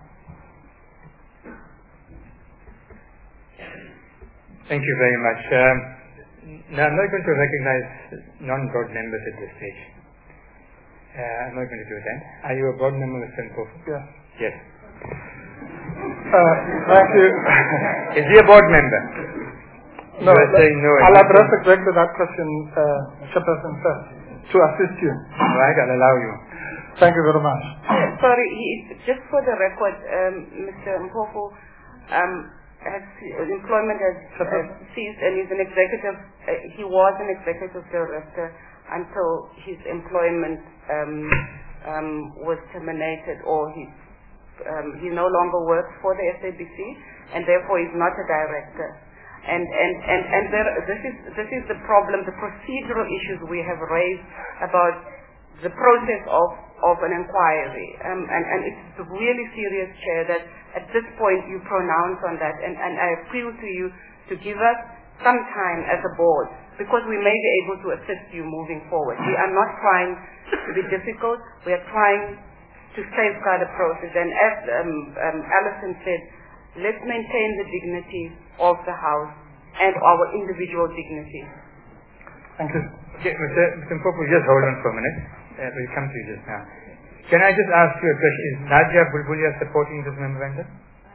Thank you very much. Um, now I'm not going to recognize non-board members at this stage. Uh, I'm not going to do that. Are you a board member, Mister Mpofu? Yeah. Yes. Uh, thank you. Is he a board member? No, you are saying no. I'll address exactly that question, uh, Chairperson, first, to assist you. All right, I'll allow you. Thank you very much. Sorry, he, just for the record, um, Mister Mpofu, um, has, his employment has uh, ceased and he's an executive, uh, he was an executive director until his employment um, um, was terminated, or he, um, he no longer works for the S A B C, and therefore he's not a director. And, and, and, and there, this, is, this is the problem, the procedural issues we have raised about the process of, of an inquiry. Um, and, and it's really serious, Chair, that at this point you pronounce on that. And, and I appeal to you to give us some time as a board, because we may be able to assist you moving forward. We are not trying to be difficult. We are trying to safeguard the process. And as um, um, Alison said, let's maintain the dignity of the House and our individual dignity. Thank you. Okay, Mister Mister Mpofu, just hold on for a minute. Uh, we'll come to you just now. Can I just ask you a question? Is Nadia Bulbulia supporting this memorandum?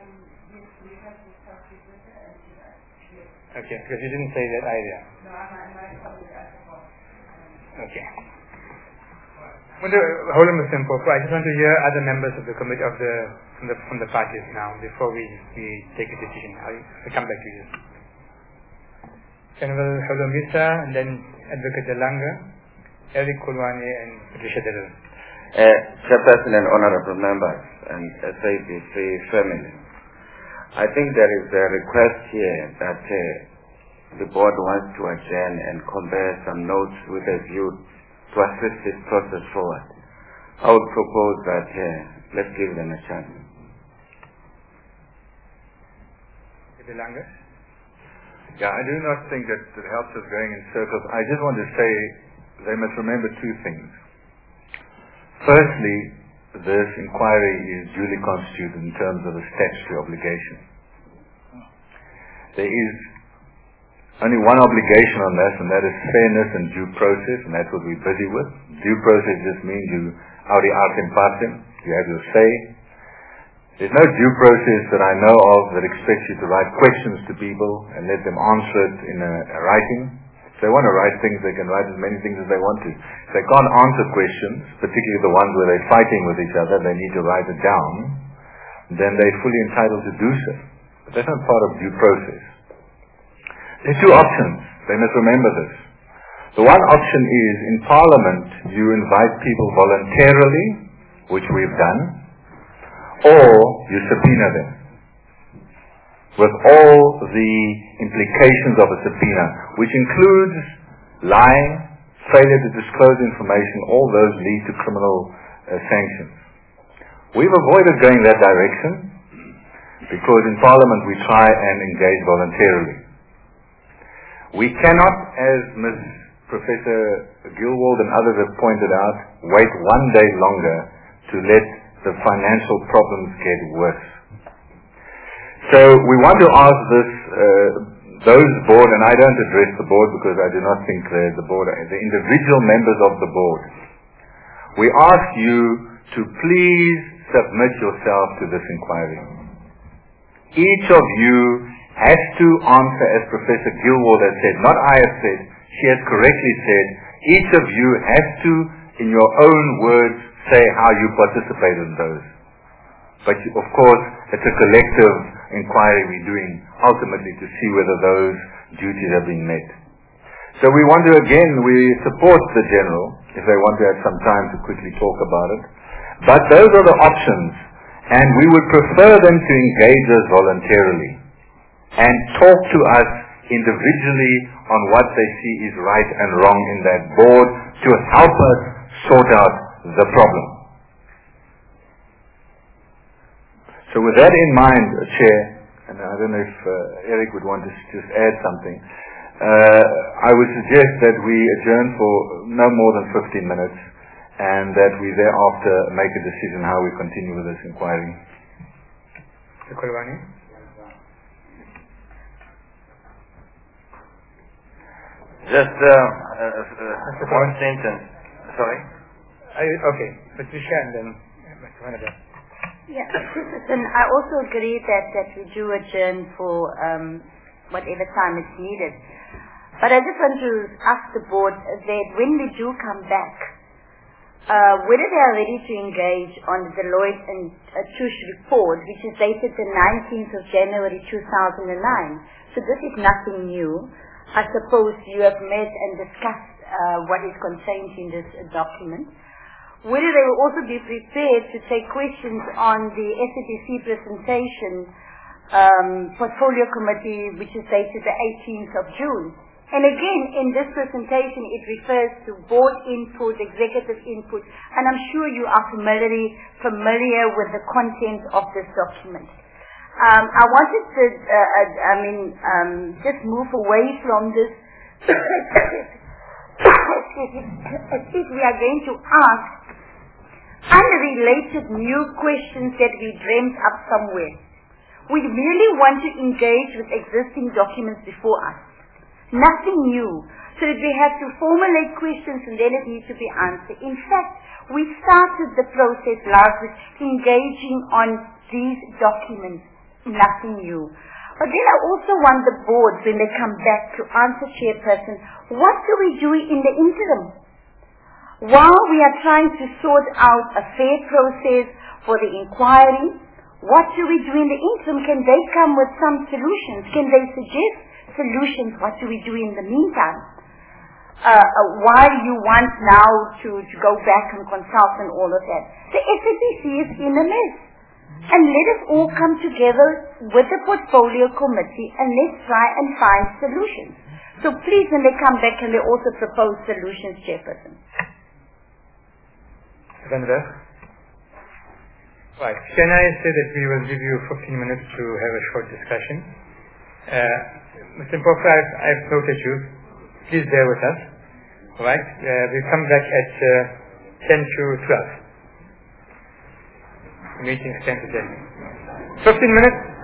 Okay, because you didn't say that either. Okay. Well, hold on, Mister Mpofu. I just want to hear other members of the committee of the from the from the parties now before we, we take a decision. I'll, I'll come back to you. General Holomisa, and then Advocate Delanga, Eric Kulwane, and Patricia Dillon. Uh, Chairperson and honorable members and S A B C family, I think there is a request here that uh, the board wants to adjourn and compare some notes with a view to assist this process forward. I would propose that uh, let's give them a chance. Delanga? Yeah, I do not think that it helps us going in circles. I just want to say they must remember two things. Firstly, this inquiry is duly constituted in terms of a statutory obligation. There is only one obligation on this, and that is fairness and due process, and that's what we're busy with. Due process just means you audi artem partem, you have your say. There's no due process that I know of that expects you to write questions to people and let them answer it in a, a writing. If they want to write things, they can write as many things as they want to. If they can't answer questions, particularly the ones where they're fighting with each other, they need to write it down, then they're fully entitled to do so. But that's not part of due process. There are two options. They must remember this. The one option is, in Parliament, you invite people voluntarily, which we've done, or you subpoena them, with all the implications of a subpoena, which includes lying, failure to disclose information. All those lead to criminal uh, sanctions. We've avoided going that direction because in Parliament we try and engage voluntarily. We cannot, as Miz Professor Gilwald and others have pointed out, wait one day longer to let the financial problems get worse. So we want to ask this, uh, those board, and I don't address the board because I do not think they're the board, the individual members of the board. We ask you to please submit yourself to this inquiry. Each of you has to answer, as Professor Gilwald has said, not I have said, she has correctly said, each of you has to, in your own words, say how you participate in those. But of course, it's a collective inquiry we're doing, ultimately to see whether those duties have been met. So we want to, again, we support the General, if they want to have some time to quickly talk about it. But those are the options, and we would prefer them to engage us voluntarily and talk to us individually on what they see is right and wrong in that board to help us sort out the problem. So with that in mind, uh, Chair, and I don't know if uh, Eric would want to just add something, uh, I would suggest that we adjourn for no more than fifteen minutes and that we thereafter make a decision how we continue with this inquiry. Mister Kolwani? Just uh, uh, uh, one sentence. Sorry? I, okay, Mister Shah and then Mister Vanada. Yeah, and I also agree that, that we do adjourn for um, whatever time is needed. But I just want to ask the board that when we do come back, uh, whether they are ready to engage on the Deloitte and uh, Touche report, which is dated the nineteenth of January two thousand nine. So this is nothing new. I suppose you have met and discussed uh, what is contained in this uh, document. Whether they will also be prepared to take questions on the S A B C presentation um, portfolio committee, which is dated the eighteenth of June. And again, in this presentation, it refers to board input, executive input, and I'm sure you are familiar, familiar with the content of this document. Um, I wanted to, uh, uh, I mean, um, just move away from this. As if we are going to ask unrelated new questions that we dreamt up somewhere. We really want to engage with existing documents before us. Nothing new. So that we have to formulate questions and then it needs to be answered. In fact, we started the process last week engaging on these documents. Nothing new. But then I also want the board, when they come back to answer chairperson, what do we do in the interim? While we are trying to sort out a fair process for the inquiry, what do we do in the interim? Can they come with some solutions? Can they suggest solutions? What do we do in the meantime? Uh, uh, why you want now to, to go back and consult and all of that? The S A B C is in a mess. And let us all come together with the portfolio committee and let's try and find solutions. So please, when they come back, can they also propose solutions, Chairperson? Vanada? Right. Can I say that we will give you fifteen minutes to have a short discussion? Uh, Mister Mpofu, I've, I've noted you. Please bear with us. All right? Uh, we'll come back at uh, ten to twelve. The meeting is ten to ten. fifteen minutes.